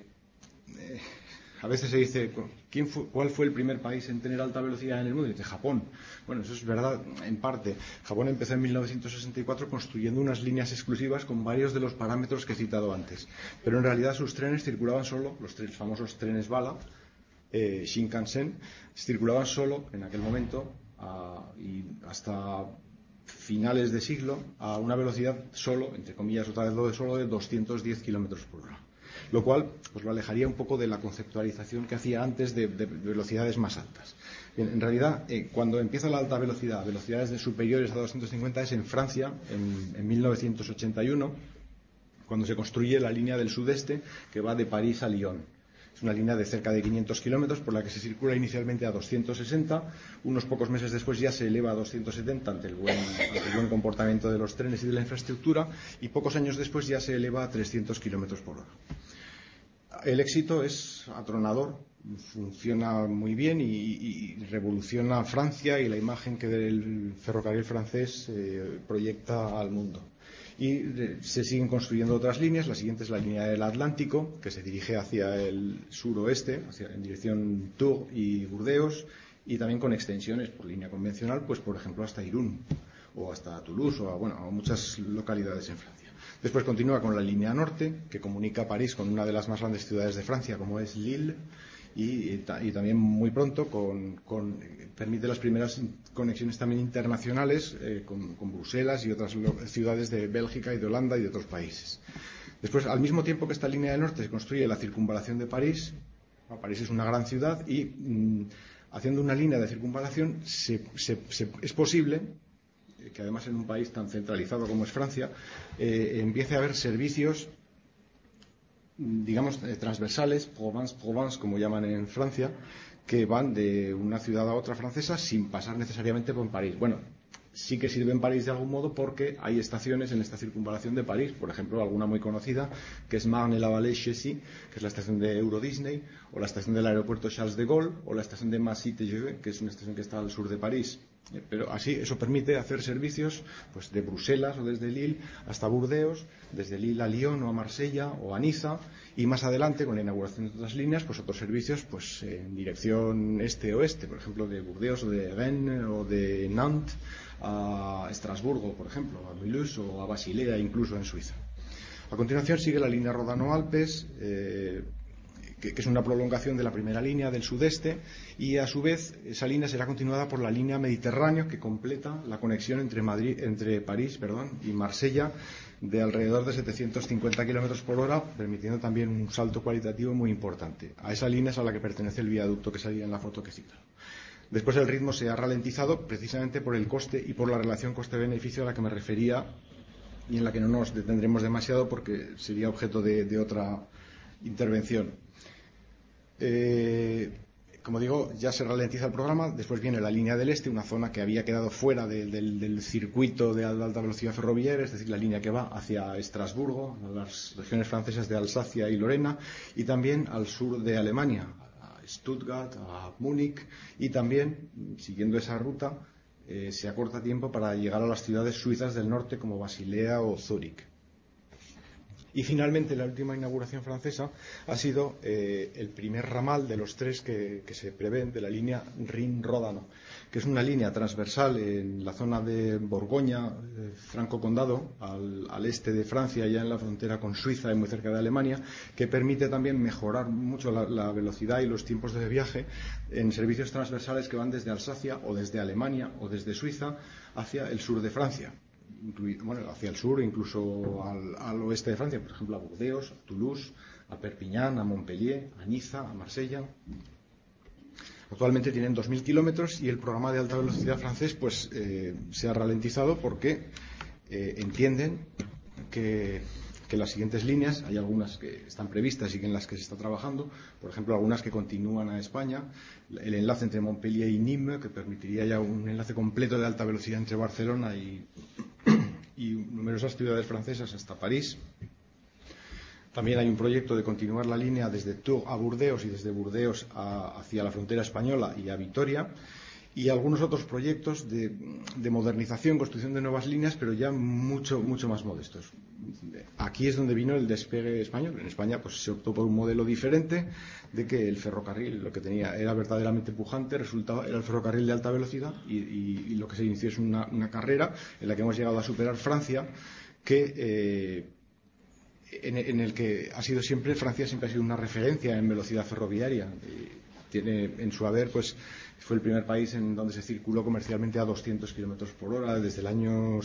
a veces se dice, ¿cuál fue el primer país en tener alta velocidad en el mundo? Y dice, Japón. Bueno, eso es verdad en parte. Japón empezó en 1964 construyendo unas líneas exclusivas con varios de los parámetros que he citado antes. Pero en realidad sus trenes circulaban solo, los famosos trenes bala, Shinkansen, circulaban solo en aquel momento y hasta finales de siglo a una velocidad solo, entre comillas otra vez solo de 210 kilómetros por hora, lo cual pues lo alejaría un poco de la conceptualización que hacía antes de velocidades más altas. Bien, en realidad cuando empieza la alta velocidad, velocidades de superiores a 250, es en Francia en 1981, cuando se construye la línea del sudeste que va de París a Lyon. Es una línea de cerca de 500 kilómetros por la que se circula inicialmente a 260. Unos pocos meses después ya se eleva a 270 ante el buen comportamiento de los trenes y de la infraestructura. Y pocos años después ya se eleva a 300 kilómetros por hora. El éxito es atronador. Funciona muy bien y revoluciona Francia y la imagen que del ferrocarril francés proyecta al mundo. Y se siguen construyendo otras líneas. La siguiente es la línea del Atlántico, que se dirige hacia el suroeste, en dirección Tours y Burdeos, y también con extensiones por línea convencional, pues por ejemplo hasta Irún, o hasta Toulouse, o a muchas localidades en Francia. Después continúa con la línea norte, que comunica París con una de las más grandes ciudades de Francia, como es Lille, y también muy pronto permite las primeras conexiones también internacionales con Bruselas y otras ciudades de Bélgica y de Holanda y de otros países. Después, al mismo tiempo que esta línea del norte, se construye la circunvalación de París. París es una gran ciudad y haciendo una línea de circunvalación es posible que además en un país tan centralizado como es Francia empiece a haber servicios digamos transversales, Provence, como llaman en Francia, que van de una ciudad a otra francesa sin pasar necesariamente por París. Bueno, sí que sirve en París de algún modo porque hay estaciones en esta circunvalación de París, por ejemplo, alguna muy conocida, que es Marne-la-Vallée-Chessy, que es la estación de Euro Disney, o la estación del aeropuerto Charles de Gaulle, o la estación de Massy-TGV, que es una estación que está al sur de París. Pero así, eso permite hacer servicios pues, de Bruselas o desde Lille hasta Burdeos, desde Lille a Lyon o a Marsella o a Niza, y más adelante, con la inauguración de otras líneas, pues otros servicios pues, en dirección este-oeste, por ejemplo, de Burdeos o de Rennes o de Nantes a Estrasburgo, por ejemplo, a Mulhouse o a Basilea, incluso en Suiza. A continuación sigue la línea Rodano-Alpes, que es una prolongación de la primera línea del sudeste, y a su vez esa línea será continuada por la línea Mediterráneo, que completa la conexión entre París y Marsella, de alrededor de 750 km por hora, permitiendo también un salto cualitativo muy importante. A esa línea es a la que pertenece el viaducto que salía en la foto que he citado. Después el ritmo se ha ralentizado precisamente por el coste y por la relación coste-beneficio a la que me refería, y en la que no nos detendremos demasiado porque sería objeto de otra intervención. Como digo, ya se ralentiza el programa. Después viene la línea del Este, una zona que había quedado fuera del circuito de alta velocidad ferroviaria, es decir, la línea que va hacia Estrasburgo, a las regiones francesas de Alsacia y Lorena, y también al sur de Alemania, a Stuttgart, a Múnich, y también, siguiendo esa ruta, se acorta tiempo para llegar a las ciudades suizas del norte como Basilea o Zúrich. Y finalmente la última inauguración francesa ha sido el primer ramal de los tres que se prevén de la línea Rin-Ródano, que es una línea transversal en la zona de Borgoña, Franco Condado, al este de Francia, ya en la frontera con Suiza y muy cerca de Alemania, que permite también mejorar mucho la velocidad y los tiempos de viaje en servicios transversales que van desde Alsacia o desde Alemania o desde Suiza hacia el sur de Francia. Hacia el sur, incluso al oeste de Francia, por ejemplo a Burdeos, a Toulouse, a Perpiñán, a Montpellier, a Niza, a Marsella. Actualmente tienen 2.000 kilómetros y el programa de alta velocidad francés pues se ha ralentizado porque entienden que las siguientes líneas, hay algunas que están previstas y en las que se está trabajando, por ejemplo algunas que continúan a España, el enlace entre Montpellier y Nîmes, que permitiría ya un enlace completo de alta velocidad entre Barcelona y numerosas ciudades francesas hasta París. También hay un proyecto de continuar la línea desde Tours a Burdeos y desde Burdeos hacia la frontera española y a Vitoria, y algunos otros proyectos de modernización, construcción de nuevas líneas, pero ya mucho más modestos. Aquí es donde vino el despegue español. En España pues se optó por un modelo diferente, de que el ferrocarril lo que tenía era verdaderamente pujante, era el ferrocarril de alta velocidad, y lo que se inició es una carrera en la que hemos llegado a superar Francia, en el que Francia siempre ha sido una referencia en velocidad ferroviaria. Tiene en su haber, pues fue el primer país en donde se circuló comercialmente a 200 kilómetros por hora desde el año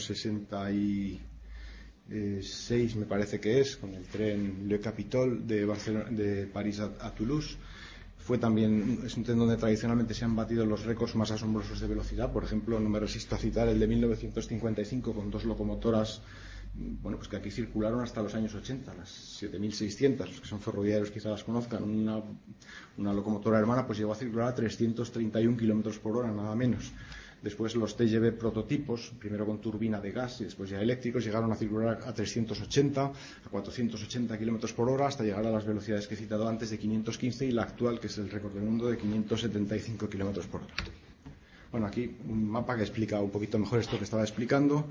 66, me parece que es, con el tren Le Capitole de París a Toulouse. Es un tren donde tradicionalmente se han batido los récords más asombrosos de velocidad. Por ejemplo, no me resisto a citar el de 1955 con dos locomotoras pues que aquí circularon hasta los años 80, las 7600, los que son ferroviarios quizás las conozcan. Una locomotora hermana pues llegó a circular a 331 kilómetros por hora, nada menos. Después los TGV prototipos, primero con turbina de gas y después ya eléctricos, llegaron a circular a 380, a 480 kilómetros por hora, hasta llegar a las velocidades que he citado antes de 515 y la actual, que es el récord del mundo, de 575 kilómetros por hora. Bueno, aquí un mapa que explica un poquito mejor esto que estaba explicando.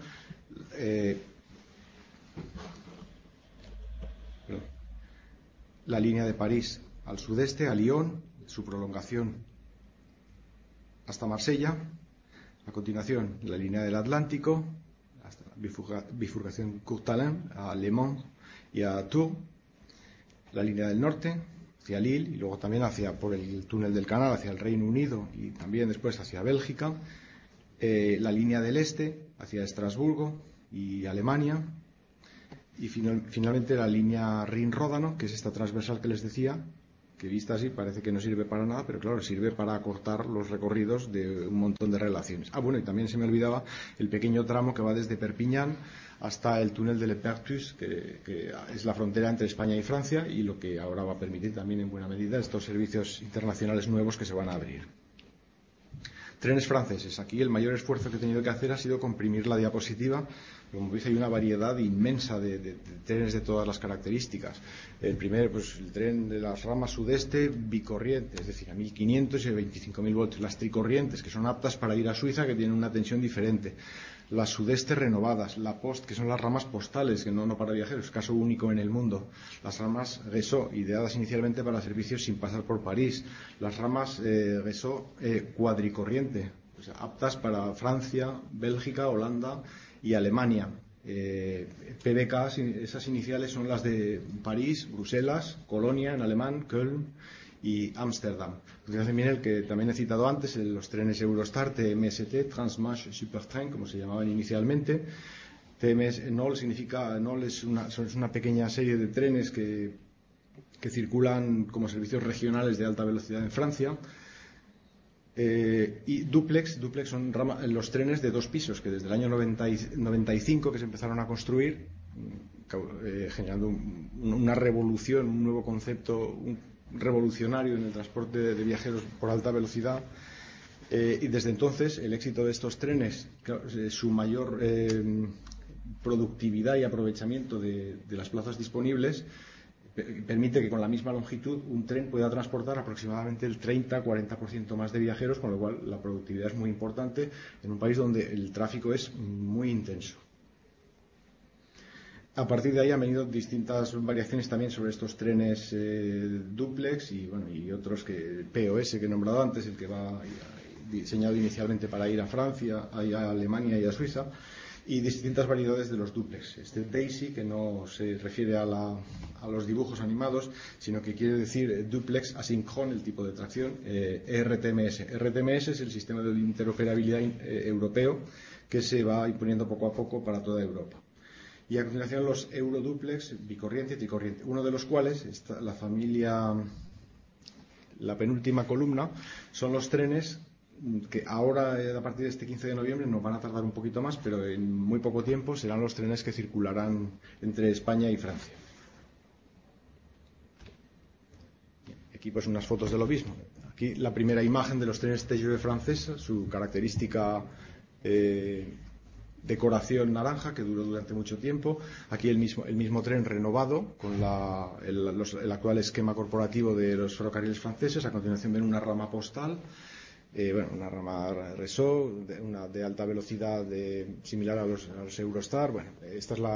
La línea de París al sudeste, a Lyon, su prolongación hasta Marsella. A continuación, la línea del Atlántico, hasta la bifurcación Courtalin, a Le Mans y a Tours. La línea del norte, hacia Lille, y luego también por el túnel del Canal, hacia el Reino Unido y también después hacia Bélgica. La línea del este, hacia Estrasburgo y Alemania. Y finalmente la línea Rin-Ródano, que es esta transversal que les decía, que vista así parece que no sirve para nada, pero claro, sirve para acortar los recorridos de un montón de relaciones. Y también se me olvidaba el pequeño tramo que va desde Perpiñán hasta el túnel de Le Perthus, que es la frontera entre España y Francia, y lo que ahora va a permitir también en buena medida estos servicios internacionales nuevos que se van a abrir. Trenes franceses. Aquí el mayor esfuerzo que he tenido que hacer ha sido comprimir la diapositiva. Como veis, hay una variedad inmensa de trenes de todas las características. El primero, pues el tren de las ramas sudeste bicorriente, es decir, a 1500 y 25.000 voltios. Las tricorrientes, que son aptas para ir a Suiza, que tienen una tensión diferente. Las sudeste renovadas, la post, que son las ramas postales, que no para viajeros, caso único en el mundo. Las ramas Réseau, ideadas inicialmente para servicios sin pasar por París. Las ramas Réseau cuadricorriente, o sea, aptas para Francia, Bélgica, Holanda y Alemania. PBK, esas iniciales son las de París, Bruselas, Colonia en alemán, Köln y Ámsterdam. También el que también he citado antes, los trenes Eurostar, TMST, Transmanche Supertrain, como se llamaban inicialmente. NOL significa, NOL es una pequeña serie de trenes que circulan como servicios regionales de alta velocidad en Francia. Y duplex son los trenes de 2 pisos, que desde el año 95 que se empezaron a construir, generando una revolución, un nuevo concepto revolucionario en el transporte de viajeros por alta velocidad. Y desde entonces el éxito de estos trenes, su mayor productividad y aprovechamiento de las plazas disponibles, permite que con la misma longitud un tren pueda transportar aproximadamente el 30-40% más de viajeros, con lo cual la productividad es muy importante en un país donde el tráfico es muy intenso. A partir de ahí han venido distintas variaciones también sobre estos trenes duplex y otros que POS que he nombrado antes, el que va diseñado inicialmente para ir a Francia, a Alemania y a Suiza, y distintas variedades de los duplex. Este Daisy, que no se refiere a los dibujos animados, sino que quiere decir duplex asíncron, el tipo de tracción, RTMS. RTMS es el sistema de interoperabilidad europeo que se va imponiendo poco a poco para toda Europa. Y a continuación los Euroduplex, bicorriente y tricorriente, uno de los cuales, la familia, la penúltima columna, son los trenes que ahora, a partir de este 15 de noviembre, nos van a tardar un poquito más, pero en muy poco tiempo serán los trenes que circularán entre España y Francia. Aquí pues unas fotos de lo mismo. Aquí la primera imagen de los trenes TGV franceses, su característica decoración naranja que duró durante mucho tiempo. Aquí el mismo tren renovado con el actual esquema corporativo de los ferrocarriles franceses. A continuación ven una rama postal, una rama Réseau, una de alta velocidad similar a los Eurostar. Esta es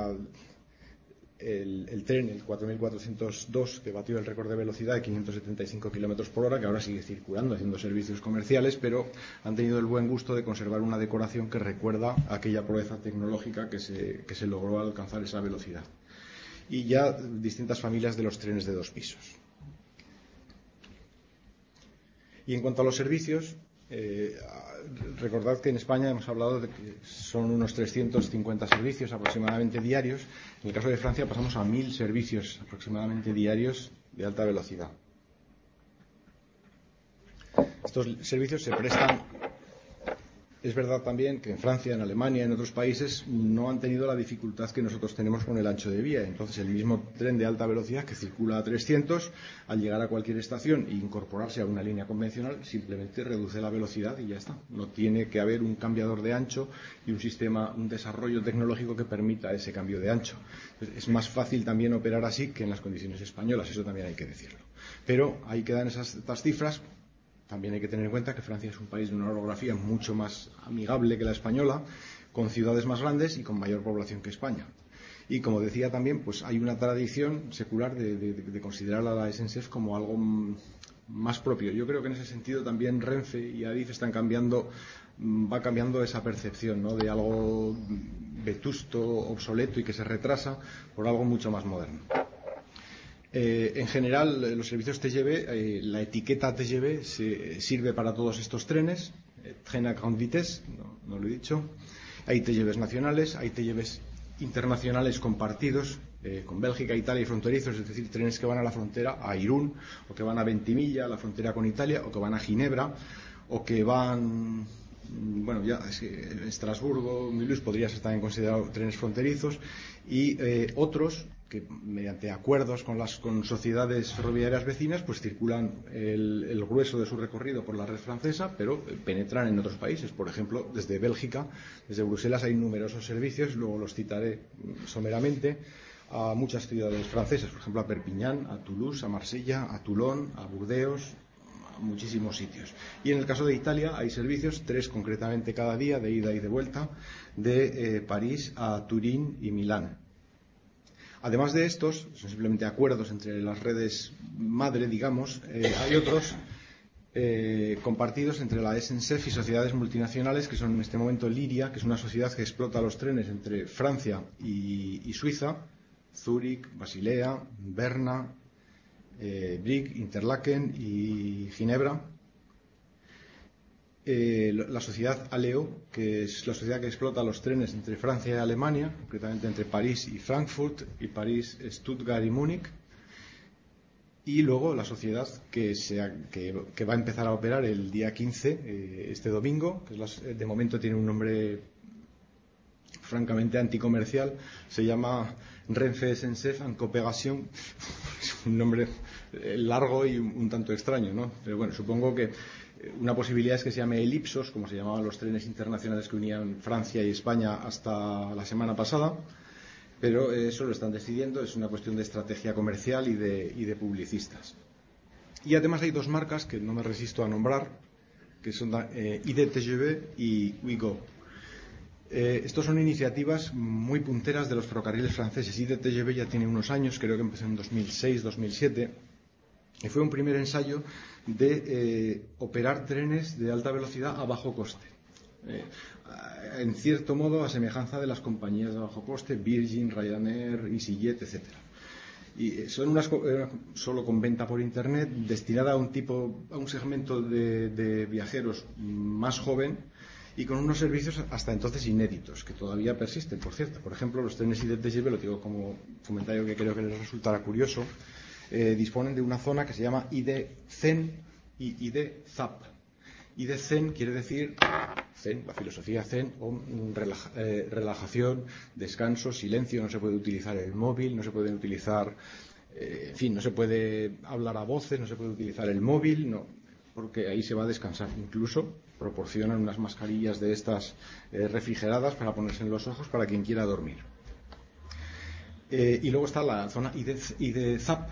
el tren, el 4402, que batió el récord de velocidad de 575 km por hora, que ahora sigue circulando, haciendo servicios comerciales, pero han tenido el buen gusto de conservar una decoración que recuerda a aquella proeza tecnológica que se logró al alcanzar esa velocidad. Y ya distintas familias de los trenes de 2 pisos. Y en cuanto a los servicios, recordad que en España hemos hablado de que son unos 350 servicios aproximadamente diarios. En el caso de Francia pasamos a 1000 servicios aproximadamente diarios de alta velocidad. Estos servicios se prestan. Es verdad también que en Francia, en Alemania, en otros países no han tenido la dificultad que nosotros tenemos con el ancho de vía. Entonces el mismo tren de alta velocidad que circula a 300, al llegar a cualquier estación e incorporarse a una línea convencional, simplemente reduce la velocidad y ya está. No tiene que haber un cambiador de ancho y un desarrollo tecnológico que permita ese cambio de ancho. Entonces, es más fácil también operar así que en las condiciones españolas, eso también hay que decirlo. Pero ahí quedan estas cifras. También hay que tener en cuenta que Francia es un país de una orografía mucho más amigable que la española, con ciudades más grandes y con mayor población que España. Y como decía también, pues hay una tradición secular de considerar a la SNCF como algo más propio. Yo creo que en ese sentido también Renfe y Adif va cambiando esa percepción, ¿no?, de algo vetusto, obsoleto y que se retrasa por algo mucho más moderno. En general, los servicios TGV, la etiqueta TGV sirve para todos estos trenes, tren à grande vitesse, no lo he dicho. Hay TGVs nacionales, hay TGVs internacionales compartidos con Bélgica, Italia y fronterizos, es decir, trenes que van a la frontera, a Irún, o que van a Ventimiglia, a la frontera con Italia, o que van a Ginebra, o que van, ya es que Estrasburgo, Mulhouse podría ser también considerado trenes fronterizos, y otros que mediante acuerdos con sociedades ferroviarias vecinas, pues circulan el grueso de su recorrido por la red francesa, pero penetran en otros países. Por ejemplo, desde Bélgica, desde Bruselas, hay numerosos servicios, luego los citaré someramente, a muchas ciudades francesas, por ejemplo a Perpiñán, a Toulouse, a Marsella, a Toulon, a Burdeos, a muchísimos sitios. Y en el caso de Italia hay servicios, 3 concretamente cada día, de ida y de vuelta, de París a Turín y Milán. Además de estos, son simplemente acuerdos entre las redes madre, digamos, hay otros compartidos entre la SNCF y sociedades multinacionales, que son en este momento Liria, que es una sociedad que explota los trenes entre Francia y Suiza, Zúrich, Basilea, Berna, Brieg, Interlaken y Ginebra. La sociedad Aleo, que es la sociedad que explota los trenes entre Francia y Alemania, concretamente entre París y Frankfurt, y París, Stuttgart y Múnich. Y luego la sociedad que va a empezar a operar el día 15, este domingo, que de momento tiene un nombre francamente anticomercial, se llama Renfe SNCF en Coopération. Es un nombre largo y un tanto extraño, ¿no? Pero bueno, supongo que una posibilidad es que se llame Elipsos, como se llamaban los trenes internacionales que unían Francia y España hasta la semana pasada, pero eso lo están decidiendo, es una cuestión de estrategia comercial y de publicistas. Y además hay 2 marcas que no me resisto a nombrar, que son IDTGV y Ouigo. Estos son iniciativas muy punteras de los ferrocarriles franceses. IDTGV ya tiene unos años, creo que empezó en 2006-2007, y fue un primer ensayo de operar trenes de alta velocidad a bajo coste. En cierto modo, a semejanza de las compañías de bajo coste, Virgin, Ryanair, EasyJet, etc. Y son unas solo con venta por internet, destinada a un segmento de viajeros más joven, y con unos servicios hasta entonces inéditos, que todavía persisten, por cierto. Por ejemplo, los trenes IDTGV, lo digo como comentario que creo que les resultará curioso, disponen de una zona que se llama ID-Zen y ID-Zap. ID-Zen quiere decir Zen, la filosofía Zen, o relajación, descanso, silencio. No se puede utilizar el móvil, no se puede utilizar, en fin, no se puede hablar a voces, no se puede utilizar el móvil, no, porque ahí se va a descansar. Incluso proporcionan unas mascarillas de estas refrigeradas para ponerse en los ojos para quien quiera dormir. Y luego está la zona ID-Zap,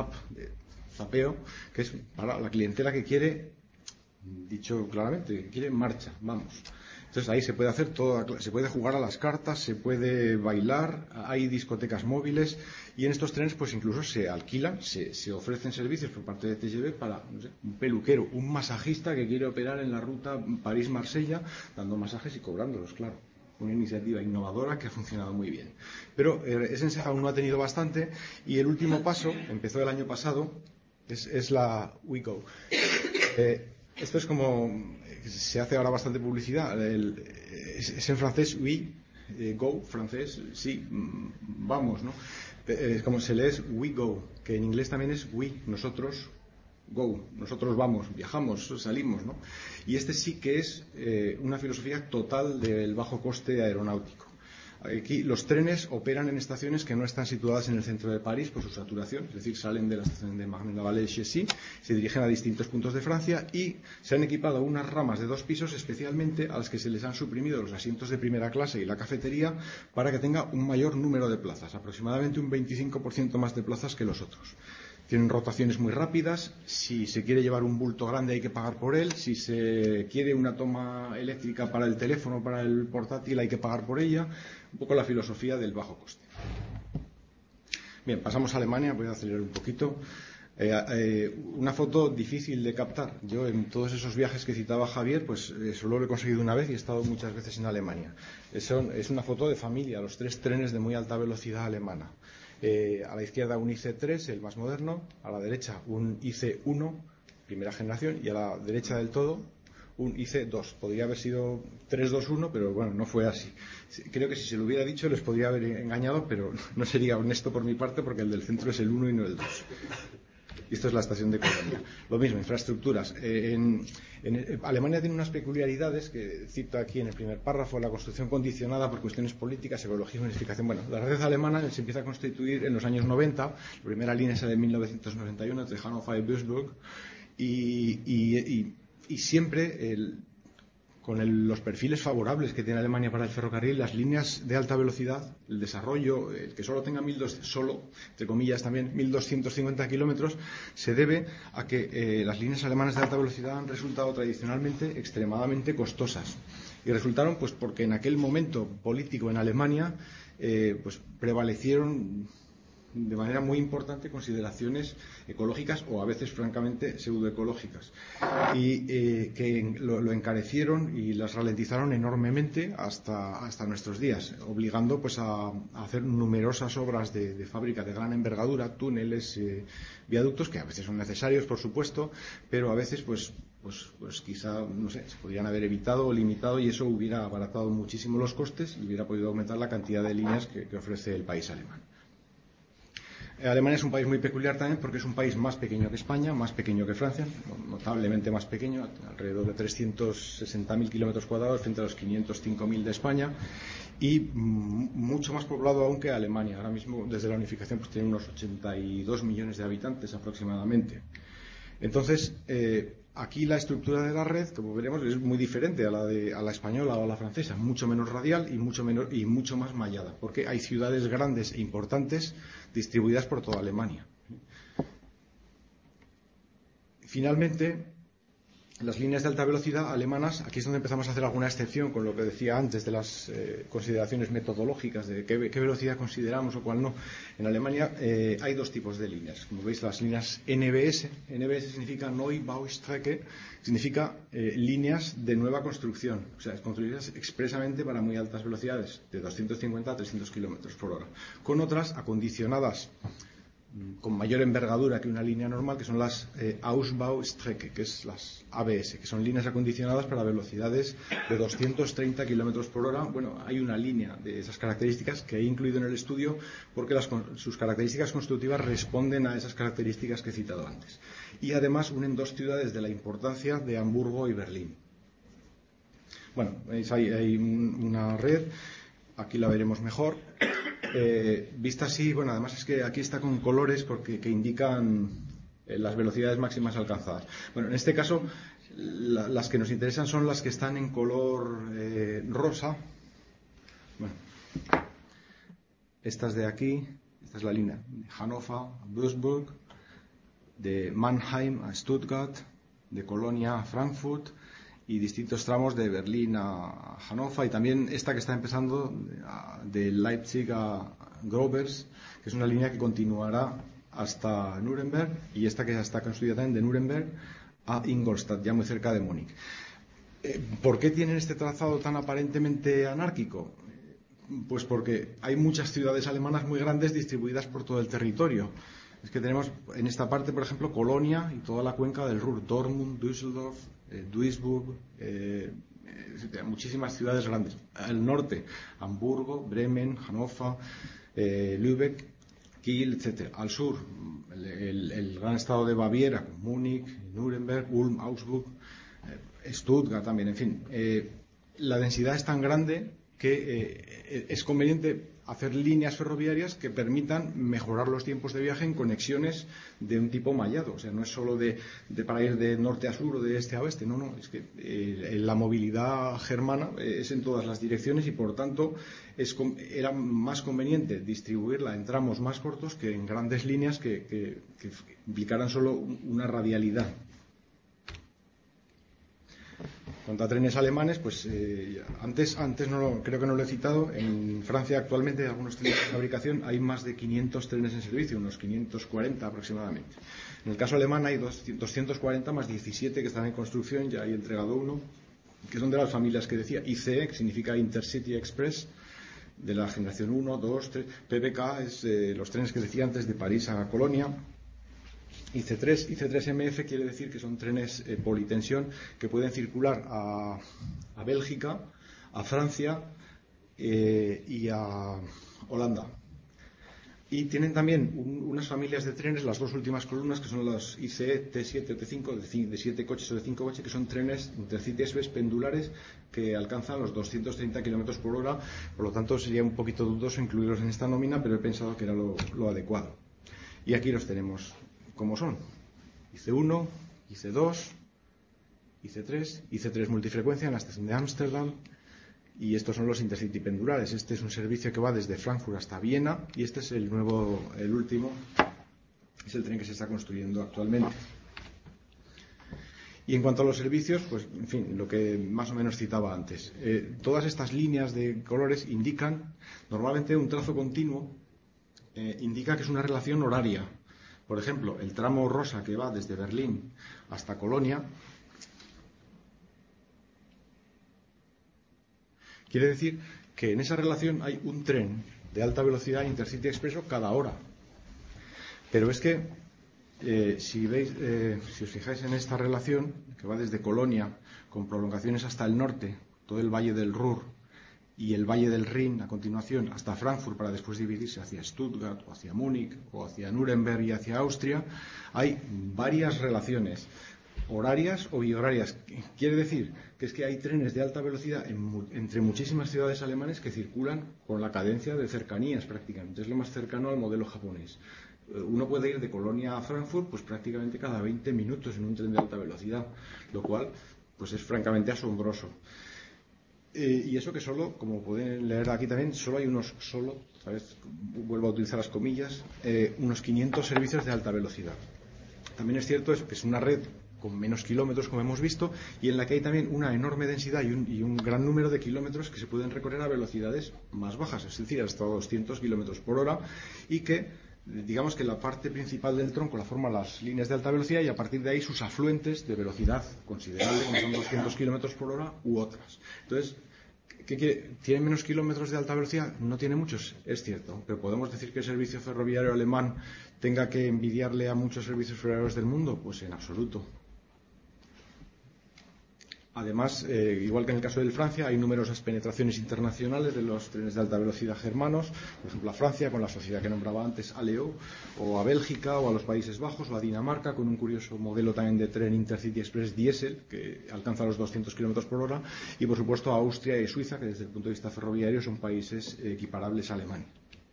zapeo, que es para la clientela que quiere, dicho claramente, que quiere marcha, vamos. Entonces ahí se puede hacer todo, se puede jugar a las cartas, se puede bailar, hay discotecas móviles, y en estos trenes pues incluso se alquilan, se ofrecen servicios por parte de TGV para, no sé, un peluquero, un masajista que quiere operar en la ruta París-Marsella, dando masajes y cobrándolos, claro. Una iniciativa innovadora que ha funcionado muy bien. Pero SNCF aún no ha tenido bastante, y el último paso, empezó el año pasado, es la Ouigo. Esto es como, se hace ahora bastante publicidad, es en francés oui, go, francés, sí, vamos, ¿no? Como se lee es we go, que en inglés también es we, nosotros go, nosotros vamos, viajamos, salimos, ¿no? Y este sí que es una filosofía total del bajo coste aeronáutico. Aquí los trenes operan en estaciones que no están situadas en el centro de París por su saturación, es decir, salen de la estación de Marne-la-Vallée-Chessy, se dirigen a distintos puntos de Francia y se han equipado unas ramas de 2 pisos especialmente a las que se les han suprimido los asientos de primera clase y la cafetería para que tenga un mayor número de plazas, aproximadamente un 25% más de plazas que los otros. Tienen rotaciones muy rápidas, si se quiere llevar un bulto grande hay que pagar por él, si se quiere una toma eléctrica para el teléfono, para el portátil, hay que pagar por ella, un poco la filosofía del bajo coste. Bien, pasamos a Alemania, voy a acelerar un poquito. Una foto difícil de captar. Yo en todos esos viajes que citaba Javier, pues solo lo he conseguido una vez y he estado muchas veces en Alemania. Es una foto de familia, los 3 trenes de muy alta velocidad alemana. A la izquierda un IC3, el más moderno, a la derecha un IC1, primera generación, y a la derecha del todo un IC2. Podría haber sido 321, pero bueno, no fue así. Creo que si se lo hubiera dicho les podría haber engañado, pero no sería honesto por mi parte porque el del centro es el 1 y no el 2. Y esto es la estación de Colonia. Lo mismo, infraestructuras. Alemania tiene unas peculiaridades que cito aquí en el primer párrafo: la construcción condicionada por cuestiones políticas, ecologismo y unificación. Bueno, la red alemana se empieza a constituir en los años 90. La primera línea es de 1991 entre Hannover y Duisburg. Y siempre con los perfiles favorables que tiene Alemania para el ferrocarril, las líneas de alta velocidad, el desarrollo, el que solo tenga entre comillas también, 1.250 kilómetros, se debe a que las líneas alemanas de alta velocidad han resultado tradicionalmente extremadamente costosas. Y resultaron pues porque en aquel momento político en Alemania pues prevalecieron de manera muy importante consideraciones ecológicas o a veces francamente pseudoecológicas, y que lo encarecieron y las ralentizaron enormemente hasta nuestros días, obligando pues a hacer numerosas obras de fábrica de gran envergadura, túneles, viaductos, que a veces son necesarios, por supuesto, pero a veces pues quizá, no sé, se podrían haber evitado o limitado, y eso hubiera abaratado muchísimo los costes y hubiera podido aumentar la cantidad de líneas que ofrece el país alemán. Alemania es un país muy peculiar también porque es un país más pequeño que España, más pequeño que Francia, notablemente más pequeño, alrededor de 360.000 kilómetros cuadrados frente a los 505.000 de España, y mucho más poblado aún que Alemania. Ahora mismo, desde la unificación, pues tiene unos 82 millones de habitantes aproximadamente. Entonces, aquí la estructura de la red, como veremos, es muy diferente a la española o a la francesa, mucho menos radial y mucho más mallada, porque hay ciudades grandes e importantes distribuidas por toda Alemania. Finalmente, las líneas de alta velocidad alemanas, aquí es donde empezamos a hacer alguna excepción con lo que decía antes de las consideraciones metodológicas de qué velocidad consideramos o cuál no. En Alemania hay dos tipos de líneas. Como veis, las líneas NBS. NBS significa Neubaustrecke, significa líneas de nueva construcción, o sea, construidas expresamente para muy altas velocidades, de 250 a 300 kilómetros por hora, con otras acondicionadas con mayor envergadura que una línea normal, que son las Ausbaustrecke, que es las ABS, que son líneas acondicionadas para velocidades de 230 kilómetros por hora. Bueno, hay una línea de esas características que he incluido en el estudio porque sus características constructivas responden a esas características que he citado antes. Y además unen dos ciudades de la importancia de Hamburgo y Berlín. Bueno, veis, hay una red, aquí la veremos mejor. Vista así, bueno, además es que aquí está con colores que indican las velocidades máximas alcanzadas. Bueno, en este caso, las que nos interesan son las que están en color rosa. Bueno, estas de aquí, esta es la línea de Hannover a Duisburg, de Mannheim a Stuttgart, de Colonia a Frankfurt, y distintos tramos de Berlín a Hannover, y también esta que está empezando de Leipzig a Grovers, que es una línea que continuará hasta Nuremberg, y esta que ya está construida también de Nuremberg a Ingolstadt, ya muy cerca de Múnich. ¿Por qué tienen este trazado tan aparentemente anárquico? Pues porque hay muchas ciudades alemanas muy grandes distribuidas por todo el territorio. Es que tenemos en esta parte, por ejemplo, Colonia y toda la cuenca del Ruhr, Dortmund, Düsseldorf, Duisburg, muchísimas ciudades grandes. Al norte, Hamburgo, Bremen, Hannover, Lübeck, Kiel, etc. Al sur, el gran estado de Baviera, con Múnich, Nuremberg, Ulm, Augsburg, Stuttgart también, en fin. La densidad es tan grande que es conveniente hacer líneas ferroviarias que permitan mejorar los tiempos de viaje en conexiones de un tipo mallado. O sea, no es solo para ir de norte a sur o de este a oeste, no, es que la movilidad germana es en todas las direcciones, y por tanto era más conveniente distribuirla en tramos más cortos que en grandes líneas que implicaran solo una radialidad. Cuanto a trenes alemanes, pues antes creo que no lo he citado. En Francia actualmente, en algunos trenes de fabricación, hay más de 500 trenes en servicio, unos 540 aproximadamente. En el caso alemán hay 240 más 17 que están en construcción, ya hay entregado uno, que son de las familias que decía. ICE, que significa Intercity Express, de la generación 1, 2, 3. PBK es los trenes que decía antes, de París a Colonia. IC3MF quiere decir que son trenes politensión que pueden circular a Bélgica, a Francia y a Holanda. Y tienen también unas familias de trenes, las dos últimas columnas, que son los ICE T7 o T5, de 7 coches o de 5 coches, que son trenes Intercity Express pendulares que alcanzan los 230 km por hora. Por lo tanto, sería un poquito dudoso incluirlos en esta nómina, pero he pensado que era lo adecuado. Y aquí los tenemos como son: IC1, IC2, IC3, IC3 multifrecuencia en la estación de Ámsterdam. Y estos son los Intercity pendulares. Este es un servicio que va desde Frankfurt hasta Viena, y este es el último, es el tren que se está construyendo actualmente. Y en cuanto a los servicios, pues en fin, lo que más o menos citaba antes. Todas estas líneas de colores indican, normalmente un trazo continuo, indica que es una relación horaria. Por ejemplo, el tramo rosa que va desde Berlín hasta Colonia, quiere decir que en esa relación hay un tren de alta velocidad Intercity Expreso cada hora. Pero es que, si os fijáis en esta relación, que va desde Colonia, con prolongaciones hasta el norte, todo el valle del Ruhr y el valle del Rin a continuación, hasta Frankfurt, para después dividirse hacia Stuttgart, o hacia Múnich, o hacia Nuremberg y hacia Austria, hay varias relaciones horarias o bihorarias. Quiere decir que es que hay trenes de alta velocidad entre muchísimas ciudades alemanas que circulan con la cadencia de cercanías prácticamente. Es lo más cercano al modelo japonés. Uno puede ir de Colonia a Frankfurt pues prácticamente cada 20 minutos en un tren de alta velocidad, lo cual pues es francamente asombroso. Y eso que solo, como pueden leer aquí también, solo hay otra vez vuelvo a utilizar las comillas, unos 500 servicios de alta velocidad. También es cierto que es una red con menos kilómetros, como hemos visto, y en la que hay también una enorme densidad y un gran número de kilómetros que se pueden recorrer a velocidades más bajas, es decir, hasta 200 kilómetros por hora, y que, digamos que la parte principal del tronco la forman las líneas de alta velocidad, y a partir de ahí sus afluentes de velocidad considerable, como son 200 kilómetros por hora u otras. Entonces, ¿tiene menos kilómetros de alta velocidad? No tiene muchos, es cierto, pero ¿podemos decir que el servicio ferroviario alemán tenga que envidiarle a muchos servicios ferroviarios del mundo? Pues en absoluto. Además, igual que en el caso de Francia, hay numerosas penetraciones internacionales de los trenes de alta velocidad germanos, por ejemplo a Francia con la sociedad que nombraba antes, ALEO, o a Bélgica, o a los Países Bajos, o a Dinamarca con un curioso modelo también de tren Intercity Express diésel que alcanza los 200 km por hora, y por supuesto a Austria y Suiza, que desde el punto de vista ferroviario son países equiparables a Alemania.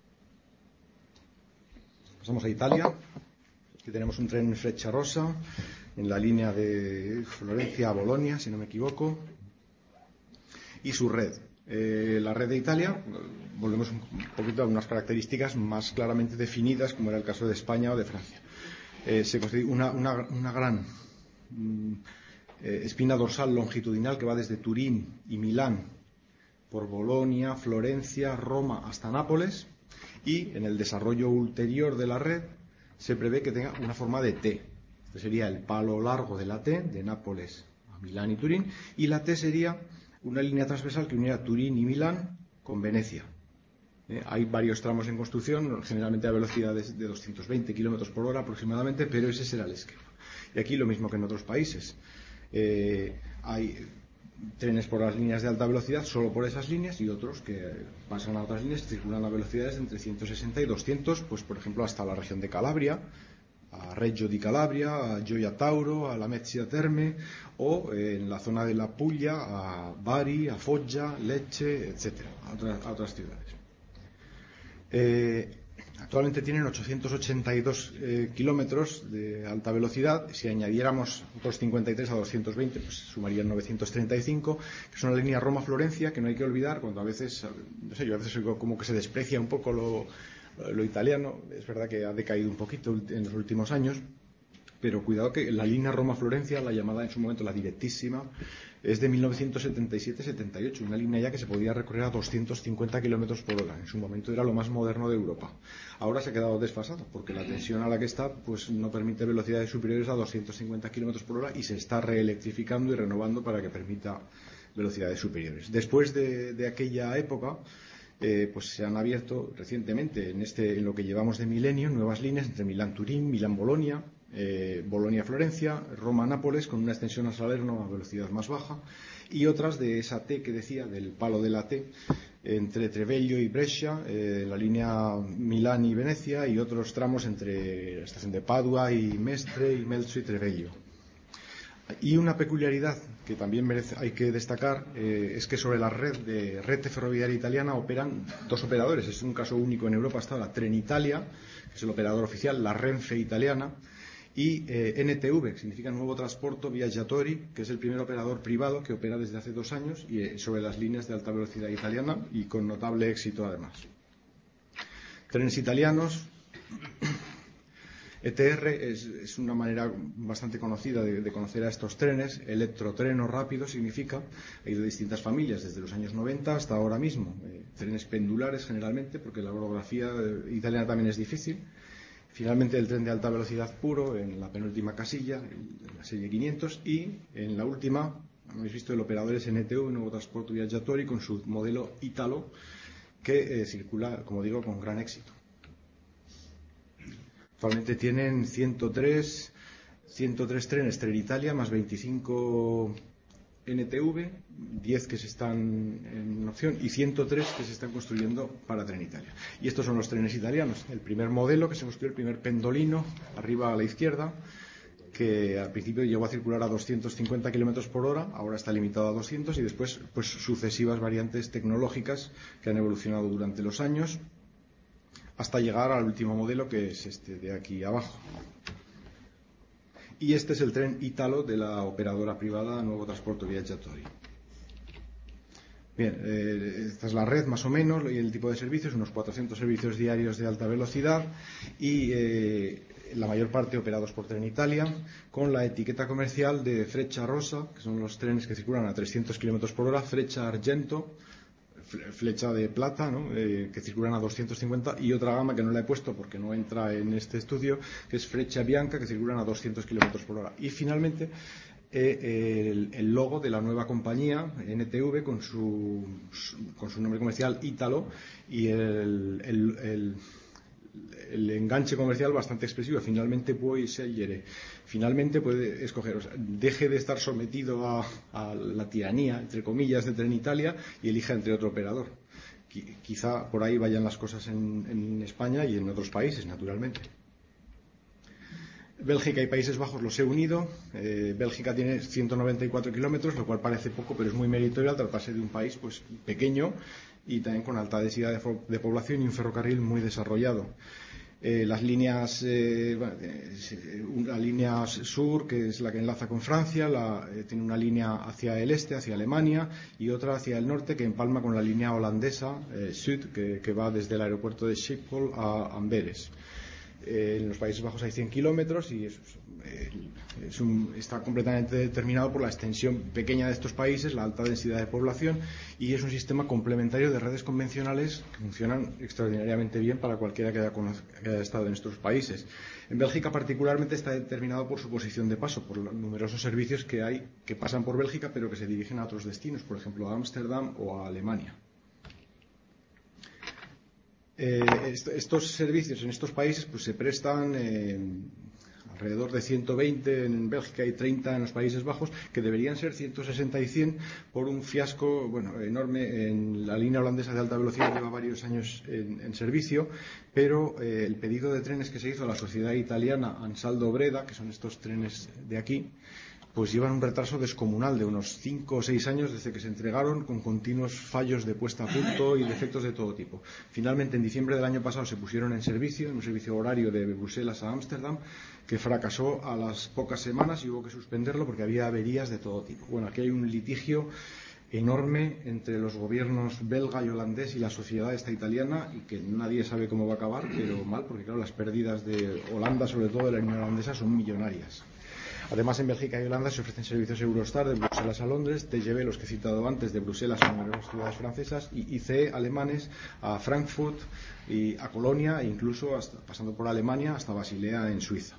Pasamos a Italia. Aquí tenemos un tren Frecciarossa en la línea de Florencia a Bolonia, si no me equivoco, y su red. La red de Italia, volvemos un poquito a unas características más claramente definidas, como era el caso de España o de Francia. Se construye una gran espina dorsal longitudinal que va desde Turín y Milán, por Bolonia, Florencia, Roma hasta Nápoles, y en el desarrollo ulterior de la red se prevé que tenga una forma de T. Este sería el palo largo de la T, de Nápoles a Milán y Turín, y la T sería una línea transversal que uniera Turín y Milán con Venecia. Hay varios tramos en construcción, generalmente a velocidades de 220 km por hora aproximadamente, pero ese será el esquema. Y aquí lo mismo que en otros países. Hay trenes por las líneas de alta velocidad solo por esas líneas, y otros que pasan a otras líneas que circulan a velocidades entre 160 y 200, pues por ejemplo hasta la región de Calabria, a Reggio di Calabria, a Gioia Tauro, a Lamezia Terme, o en la zona de la Puglia, a Bari, a Foggia, Lecce, etcétera, a otras ciudades. Actualmente tienen 882 kilómetros de alta velocidad. Si añadiéramos otros 53 a 220, pues sumarían 935, que es una línea Roma-Florencia que no hay que olvidar cuando a veces, no sé, yo a veces oigo como que se desprecia un poco lo italiano. Es verdad que ha decaído un poquito en los últimos años, pero cuidado que la línea Roma-Florencia, la llamada en su momento la Directísima, es de 1977-78, una línea ya que se podía recorrer a 250 km por hora. En su momento era lo más moderno de Europa. Ahora se ha quedado desfasado porque la tensión a la que está pues no permite velocidades superiores a 250 km por hora, y se está reelectrificando y renovando para que permita velocidades superiores. Después de aquella época, pues se han abierto recientemente, en lo que llevamos de milenio, nuevas líneas entre Milán-Turín, Milán-Bolonia, Bolonia-Florencia, Roma-Nápoles, con una extensión a Salerno a velocidad más baja, y otras de esa T que decía, del palo de la T, entre Trevello y Brescia, la línea Milán y Venecia, y otros tramos entre la estación de Padua y Mestre y Melzo y Trevello. Y una peculiaridad que también hay que destacar es que sobre la red de Rete Ferroviaria Italiana operan dos operadores. Es un caso único en Europa hasta ahora. Trenitalia, que es el operador oficial, la Renfe italiana, y NTV, que significa Nuevo Trasporto Viaggiatori, que es el primer operador privado que opera desde hace 2 años y sobre las líneas de alta velocidad italiana, y con notable éxito además. Trenes italianos. ETR es una manera bastante conocida de conocer a estos trenes. Electrotreno rápido significa, hay de distintas familias, desde los años 90 hasta ahora mismo. Trenes pendulares generalmente, porque la orografía italiana también es difícil. Finalmente el tren de alta velocidad puro en la penúltima casilla, en la serie 500, y en la última, habéis visto, el operador es NTV, Nuevo Trasporto Viaggiatori, con su modelo Italo, que circula, como digo, con gran éxito. Actualmente tienen 103 trenes Trenitalia, más 25 NTV, 10 que se están en opción y 103 que se están construyendo para Trenitalia. Y estos son los trenes italianos. El primer modelo que se construyó, el primer Pendolino, arriba a la izquierda, que al principio llegó a circular a 250 km por hora, ahora está limitado a 200, y después pues sucesivas variantes tecnológicas que han evolucionado durante los años hasta llegar al último modelo, que es este de aquí abajo. Y este es el tren Italo de la operadora privada Nuevo Trasporto Viaggiatori. Bien, esta es la red más o menos y el tipo de servicios, unos 400 servicios diarios de alta velocidad y la mayor parte operados por Trenitalia, con la etiqueta comercial de Freccia Rosa, que son los trenes que circulan a 300 km por hora, Freccia Argento, flecha de plata, ¿no? Que circulan a 250, y otra gama que no la he puesto porque no entra en este estudio, que es Freccia Bianca, que circulan a 200 km por hora. Y finalmente el logo de la nueva compañía, NTV, con su nombre comercial Italo, y el enganche comercial bastante expresivo. Finalmente puoi scegliere, finalmente puede escoger, o sea, deje de estar sometido a la tiranía, entre comillas, de Trenitalia y elija entre otro operador. Quizá por ahí vayan las cosas en España y en otros países, naturalmente. Bélgica y Países Bajos los he unido. Bélgica tiene 194 kilómetros, lo cual parece poco, pero es muy meritorio al tratarse de un país pues pequeño y también con alta densidad de población y un ferrocarril muy desarrollado. Las líneas, la línea sur, que es la que enlaza con Francia, tiene una línea hacia el este, hacia Alemania, y otra hacia el norte, que empalma con la línea holandesa Sud, que va desde el aeropuerto de Schiphol a Amberes. En los Países Bajos hay 100 kilómetros y está completamente determinado por la extensión pequeña de estos países, la alta densidad de población, y es un sistema complementario de redes convencionales que funcionan extraordinariamente bien para cualquiera que haya estado en estos países. En Bélgica particularmente está determinado por su posición de paso, por los numerosos servicios que hay que pasan por Bélgica pero que se dirigen a otros destinos, por ejemplo a Ámsterdam o a Alemania. Estos servicios en estos países pues se prestan alrededor de 120 en Bélgica y 30 en los Países Bajos, que deberían ser 160 y 100 por un fiasco enorme. En la línea holandesa de alta velocidad lleva varios años en servicio, pero el pedido de trenes que se hizo a la sociedad italiana Ansaldo Breda, que son estos trenes de aquí, pues llevan un retraso descomunal de unos 5 o 6 años desde que se entregaron, con continuos fallos de puesta a punto y defectos de todo tipo. Finalmente, en diciembre del año pasado se pusieron en servicio, en un servicio horario de Bruselas a Ámsterdam, que fracasó a las pocas semanas y hubo que suspenderlo porque había averías de todo tipo. Bueno, aquí hay un litigio enorme entre los gobiernos belga y holandés y la sociedad esta italiana, y que nadie sabe cómo va a acabar, pero mal, porque claro, las pérdidas de Holanda, sobre todo de la línea holandesa, son millonarias. Además, en Bélgica y Holanda se ofrecen servicios Eurostar de Bruselas a Londres, TGV, los que he citado antes, de Bruselas a numerosas ciudades francesas, y ICE alemanes a Frankfurt y a Colonia, e incluso pasando por Alemania hasta Basilea en Suiza.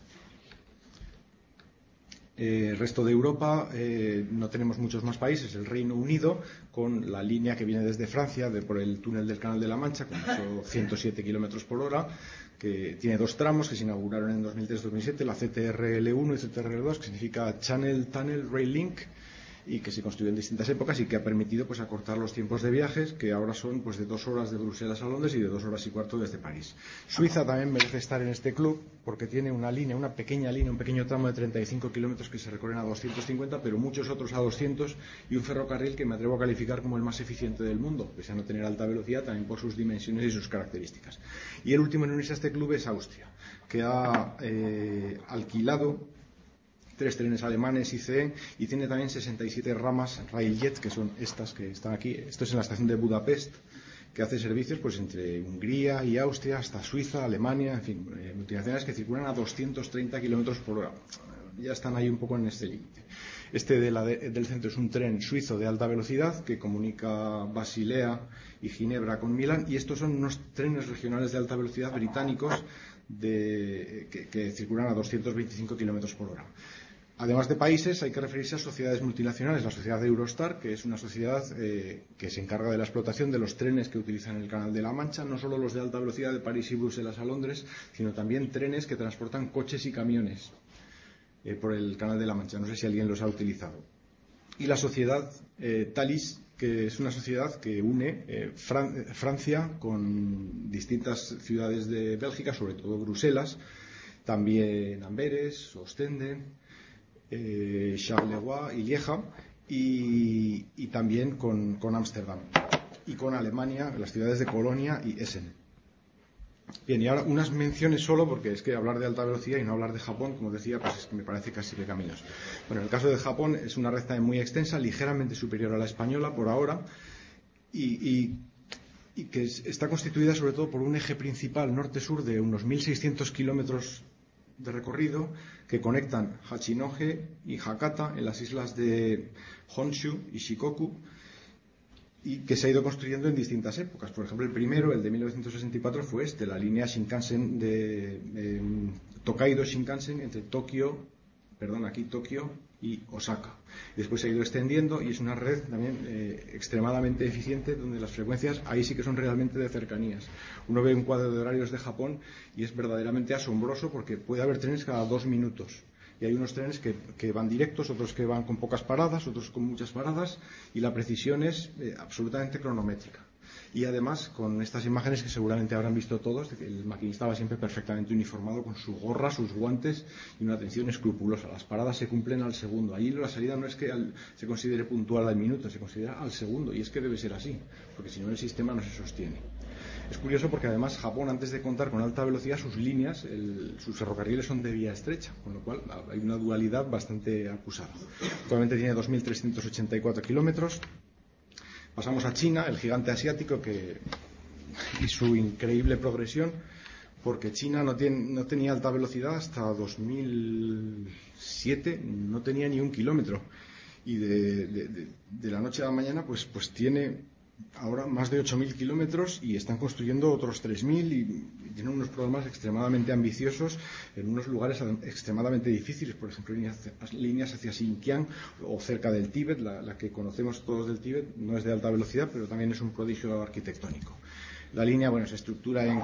Resto de Europa, no tenemos muchos más países. El Reino Unido, con la línea que viene desde Francia, por el túnel del Canal de la Mancha, con 107 kilómetros por hora, que tiene 2 tramos que se inauguraron en 2003-2007, la CTRL1 y CTRL2, que significa Channel Tunnel Rail Link, y que se construyó en distintas épocas y que ha permitido pues acortar los tiempos de viajes, que ahora son pues de 2 horas de Bruselas a Londres y de 2 horas y cuarto desde París. Suiza también merece estar en este club porque tiene una pequeña línea, un pequeño tramo de 35 kilómetros que se recorren a 250, pero muchos otros a 200, y un ferrocarril que me atrevo a calificar como el más eficiente del mundo, pese a no tener alta velocidad, también por sus dimensiones y sus características. Y el último en unirse a este club es Austria, que ha alquilado 3 trenes alemanes ICE y tiene también 67 ramas Railjet, que son estas que están aquí. Esto es en la estación de Budapest, que hace servicios pues entre Hungría y Austria hasta Suiza, Alemania, en fin, multinacionales que circulan a 230 kilómetros por hora. Ya están ahí un poco en este límite. Este del centro es un tren suizo de alta velocidad que comunica Basilea y Ginebra con Milán, y estos son unos trenes regionales de alta velocidad británicos que circulan a 225 kilómetros por hora. Además de países, hay que referirse a sociedades multinacionales. La sociedad de Eurostar, que es una sociedad que se encarga de la explotación de los trenes que utilizan el Canal de la Mancha, no solo los de alta velocidad de París y Bruselas a Londres, sino también trenes que transportan coches y camiones por el Canal de la Mancha. No sé si alguien los ha utilizado. Y la sociedad Thalys, que es una sociedad que une Francia con distintas ciudades de Bélgica, sobre todo Bruselas, también Amberes, Ostende, Charleroi y Lieja, y también con Ámsterdam, y con Alemania, las ciudades de Colonia y Essen. Bien, y ahora unas menciones solo, porque es que hablar de alta velocidad y no hablar de Japón, como decía, pues es que me parece casi de caminos. Bueno, en el caso de Japón es una red también muy extensa, ligeramente superior a la española por ahora, y que está constituida sobre todo por un eje principal norte-sur de unos 1.600 kilómetros de recorrido que conectan Hachinohe y Hakata en las islas de Honshu y Shikoku, y que se ha ido construyendo en distintas épocas. Por ejemplo, el primero, el de 1964, fue la línea Shinkansen de Tokaido Shinkansen entre Tokio y Osaka. Después se ha ido extendiendo y es una red también extremadamente eficiente, donde las frecuencias ahí sí que son realmente de cercanías. Uno ve un cuadro de horarios de Japón y es verdaderamente asombroso, porque puede haber trenes cada 2 minutos. Y hay unos trenes que van directos, otros que van con pocas paradas, otros con muchas paradas, y la precisión es absolutamente cronométrica. Y además, con estas imágenes que seguramente habrán visto todos, de que el maquinista va siempre perfectamente uniformado, con su gorra, sus guantes y una atención escrupulosa. Las paradas se cumplen al segundo. Allí la salida no es que se considere puntual al minuto, se considera al segundo, y es que debe ser así, porque si no el sistema no se sostiene. Es curioso porque además Japón, antes de contar con alta velocidad, sus líneas, sus ferrocarriles son de vía estrecha, con lo cual hay una dualidad bastante acusada. Actualmente tiene 2.384 kilómetros. Pasamos a China, el gigante asiático, y su increíble progresión, porque China no tenía alta velocidad hasta 2007, no tenía ni 1 kilómetro. Y de la noche a la mañana pues tiene ahora más de 8.000 kilómetros, y están construyendo otros 3.000 y tienen unos programas extremadamente ambiciosos en unos lugares extremadamente difíciles. Por ejemplo, líneas hacia Xinjiang o cerca del Tíbet. La que conocemos todos del Tíbet no es de alta velocidad, pero también es un prodigio arquitectónico. La línea se estructura en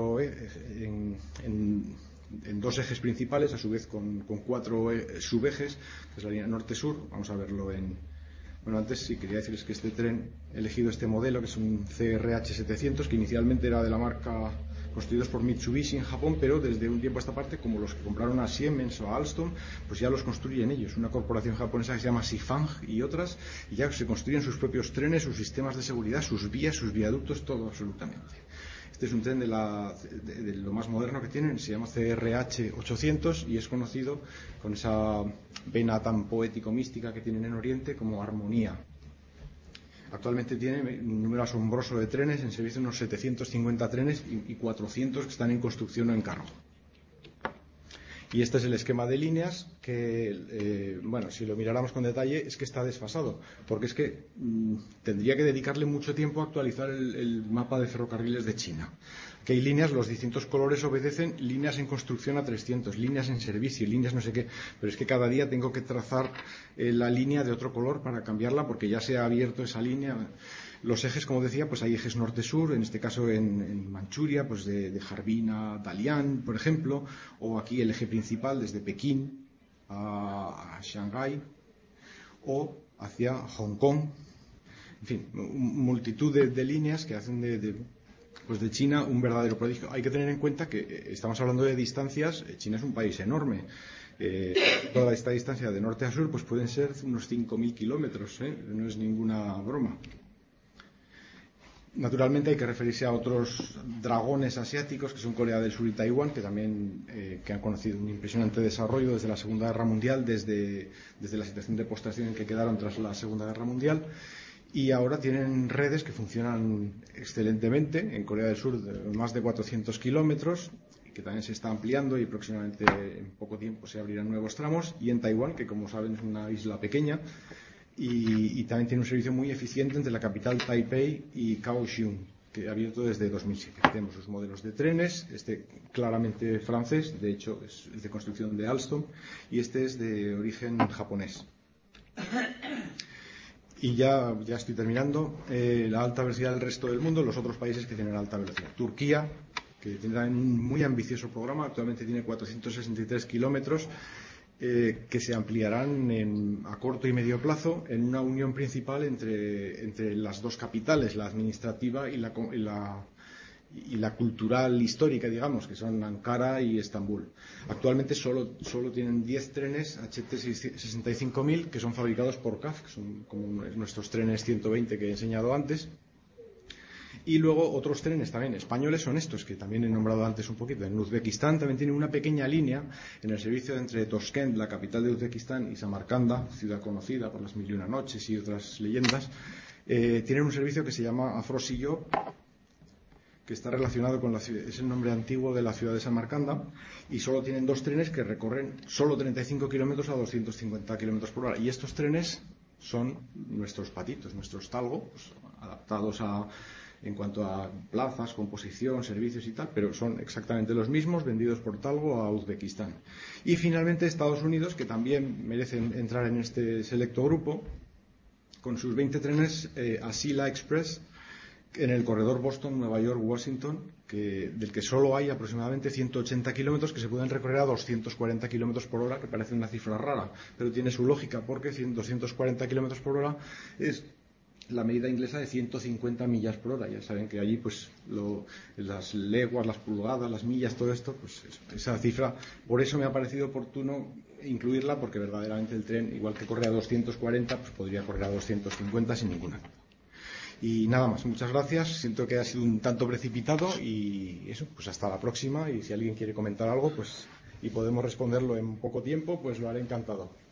2 ejes principales, a su vez con 4 subejes, que es la línea norte-sur. Vamos a verlo antes sí quería decirles que este tren, he elegido este modelo, que es un CRH 700, que inicialmente era de la marca, construidos por Mitsubishi en Japón, pero desde un tiempo a esta parte, como los que compraron a Siemens o a Alstom, pues ya los construyen ellos. Una corporación japonesa que se llama Sifang y otras, y ya se construyen sus propios trenes, sus sistemas de seguridad, sus vías, sus viaductos, todo absolutamente. Este es un tren de lo más moderno que tienen, se llama CRH 800 y es conocido con esa vena tan poético-mística que tienen en Oriente como armonía. Actualmente tiene un número asombroso de trenes, en servicio unos 750 trenes y 400 que están en construcción o en cargo. Y este es el esquema de líneas que, si lo miráramos con detalle, es que está desfasado, porque es que tendría que dedicarle mucho tiempo a actualizar el mapa de ferrocarriles de China. Que hay líneas, los distintos colores obedecen líneas en construcción a 300, líneas en servicio, líneas no sé qué, pero es que cada día tengo que trazar la línea de otro color para cambiarla, porque ya se ha abierto esa línea. Los ejes, como decía, pues hay ejes norte-sur, en este caso en Manchuria, pues de Harbin a Dalian, por ejemplo, o aquí el eje principal desde Pekín a Shanghái, o hacia Hong Kong. En fin, multitud de líneas que hacen de China un verdadero prodigio. Hay que tener en cuenta que estamos hablando de distancias. China es un país enorme. Toda esta distancia de norte a sur pues pueden ser unos 5.000 kilómetros, no es ninguna broma. Naturalmente hay que referirse a otros dragones asiáticos que son Corea del Sur y Taiwán, que también que han conocido un impresionante desarrollo desde la Segunda Guerra Mundial, desde la situación de postración en que quedaron tras la Segunda Guerra Mundial, y ahora tienen redes que funcionan excelentemente. En Corea del Sur más de 400 kilómetros, que también se está ampliando y próximamente en poco tiempo se abrirán nuevos tramos, y en Taiwán, que como saben es una isla pequeña, y también tiene un servicio muy eficiente entre la capital Taipei y Kaohsiung, que ha abierto desde 2007. Tenemos sus modelos de trenes, este claramente francés, de hecho es de construcción de Alstom, y este es de origen japonés. Y ya estoy terminando. La alta velocidad del resto del mundo, los otros países que tienen alta velocidad. Turquía, que tiene un muy ambicioso programa, actualmente tiene 463 kilómetros, que se ampliarán a corto y medio plazo en una unión principal entre las dos capitales, la administrativa y la cultural histórica, digamos, que son Ankara y Estambul. Actualmente solo tienen 10 trenes HT65000 que son fabricados por CAF, que son como nuestros trenes 120 que he enseñado antes. Y luego otros trenes también españoles son estos, que también he nombrado antes un poquito. En Uzbekistán también tiene una pequeña línea en el servicio entre Toshkent, la capital de Uzbekistán, y Samarcanda, ciudad conocida por las Mil y una noches y otras leyendas. Tienen un servicio que se llama Afrosillo, que está relacionado con es el nombre antiguo de la ciudad de Samarcanda, y solo tienen 2 trenes que recorren solo 35 kilómetros a 250 kilómetros por hora. Y estos trenes son nuestros patitos, nuestros Talgo, pues, adaptados en cuanto a plazas, composición, servicios y tal, pero son exactamente los mismos, vendidos por Talgo a Uzbekistán. Y finalmente Estados Unidos, que también merecen entrar en este selecto grupo, con sus 20 trenes Asila Express en el corredor Boston, Nueva York, Washington, del que solo hay aproximadamente 180 kilómetros que se pueden recorrer a 240 kilómetros por hora, que parece una cifra rara, pero tiene su lógica, porque 240 kilómetros por hora es la medida inglesa de 150 millas por hora. Ya saben que allí pues las leguas, las pulgadas, las millas, todo esto, pues esa cifra, por eso me ha parecido oportuno incluirla, porque verdaderamente el tren, igual que corre a 240, pues podría correr a 250 sin ninguna duda. Y nada más, muchas gracias. Siento que ha sido un tanto precipitado y eso, pues hasta la próxima, y si alguien quiere comentar algo, pues y podemos responderlo en poco tiempo, pues lo haré encantado.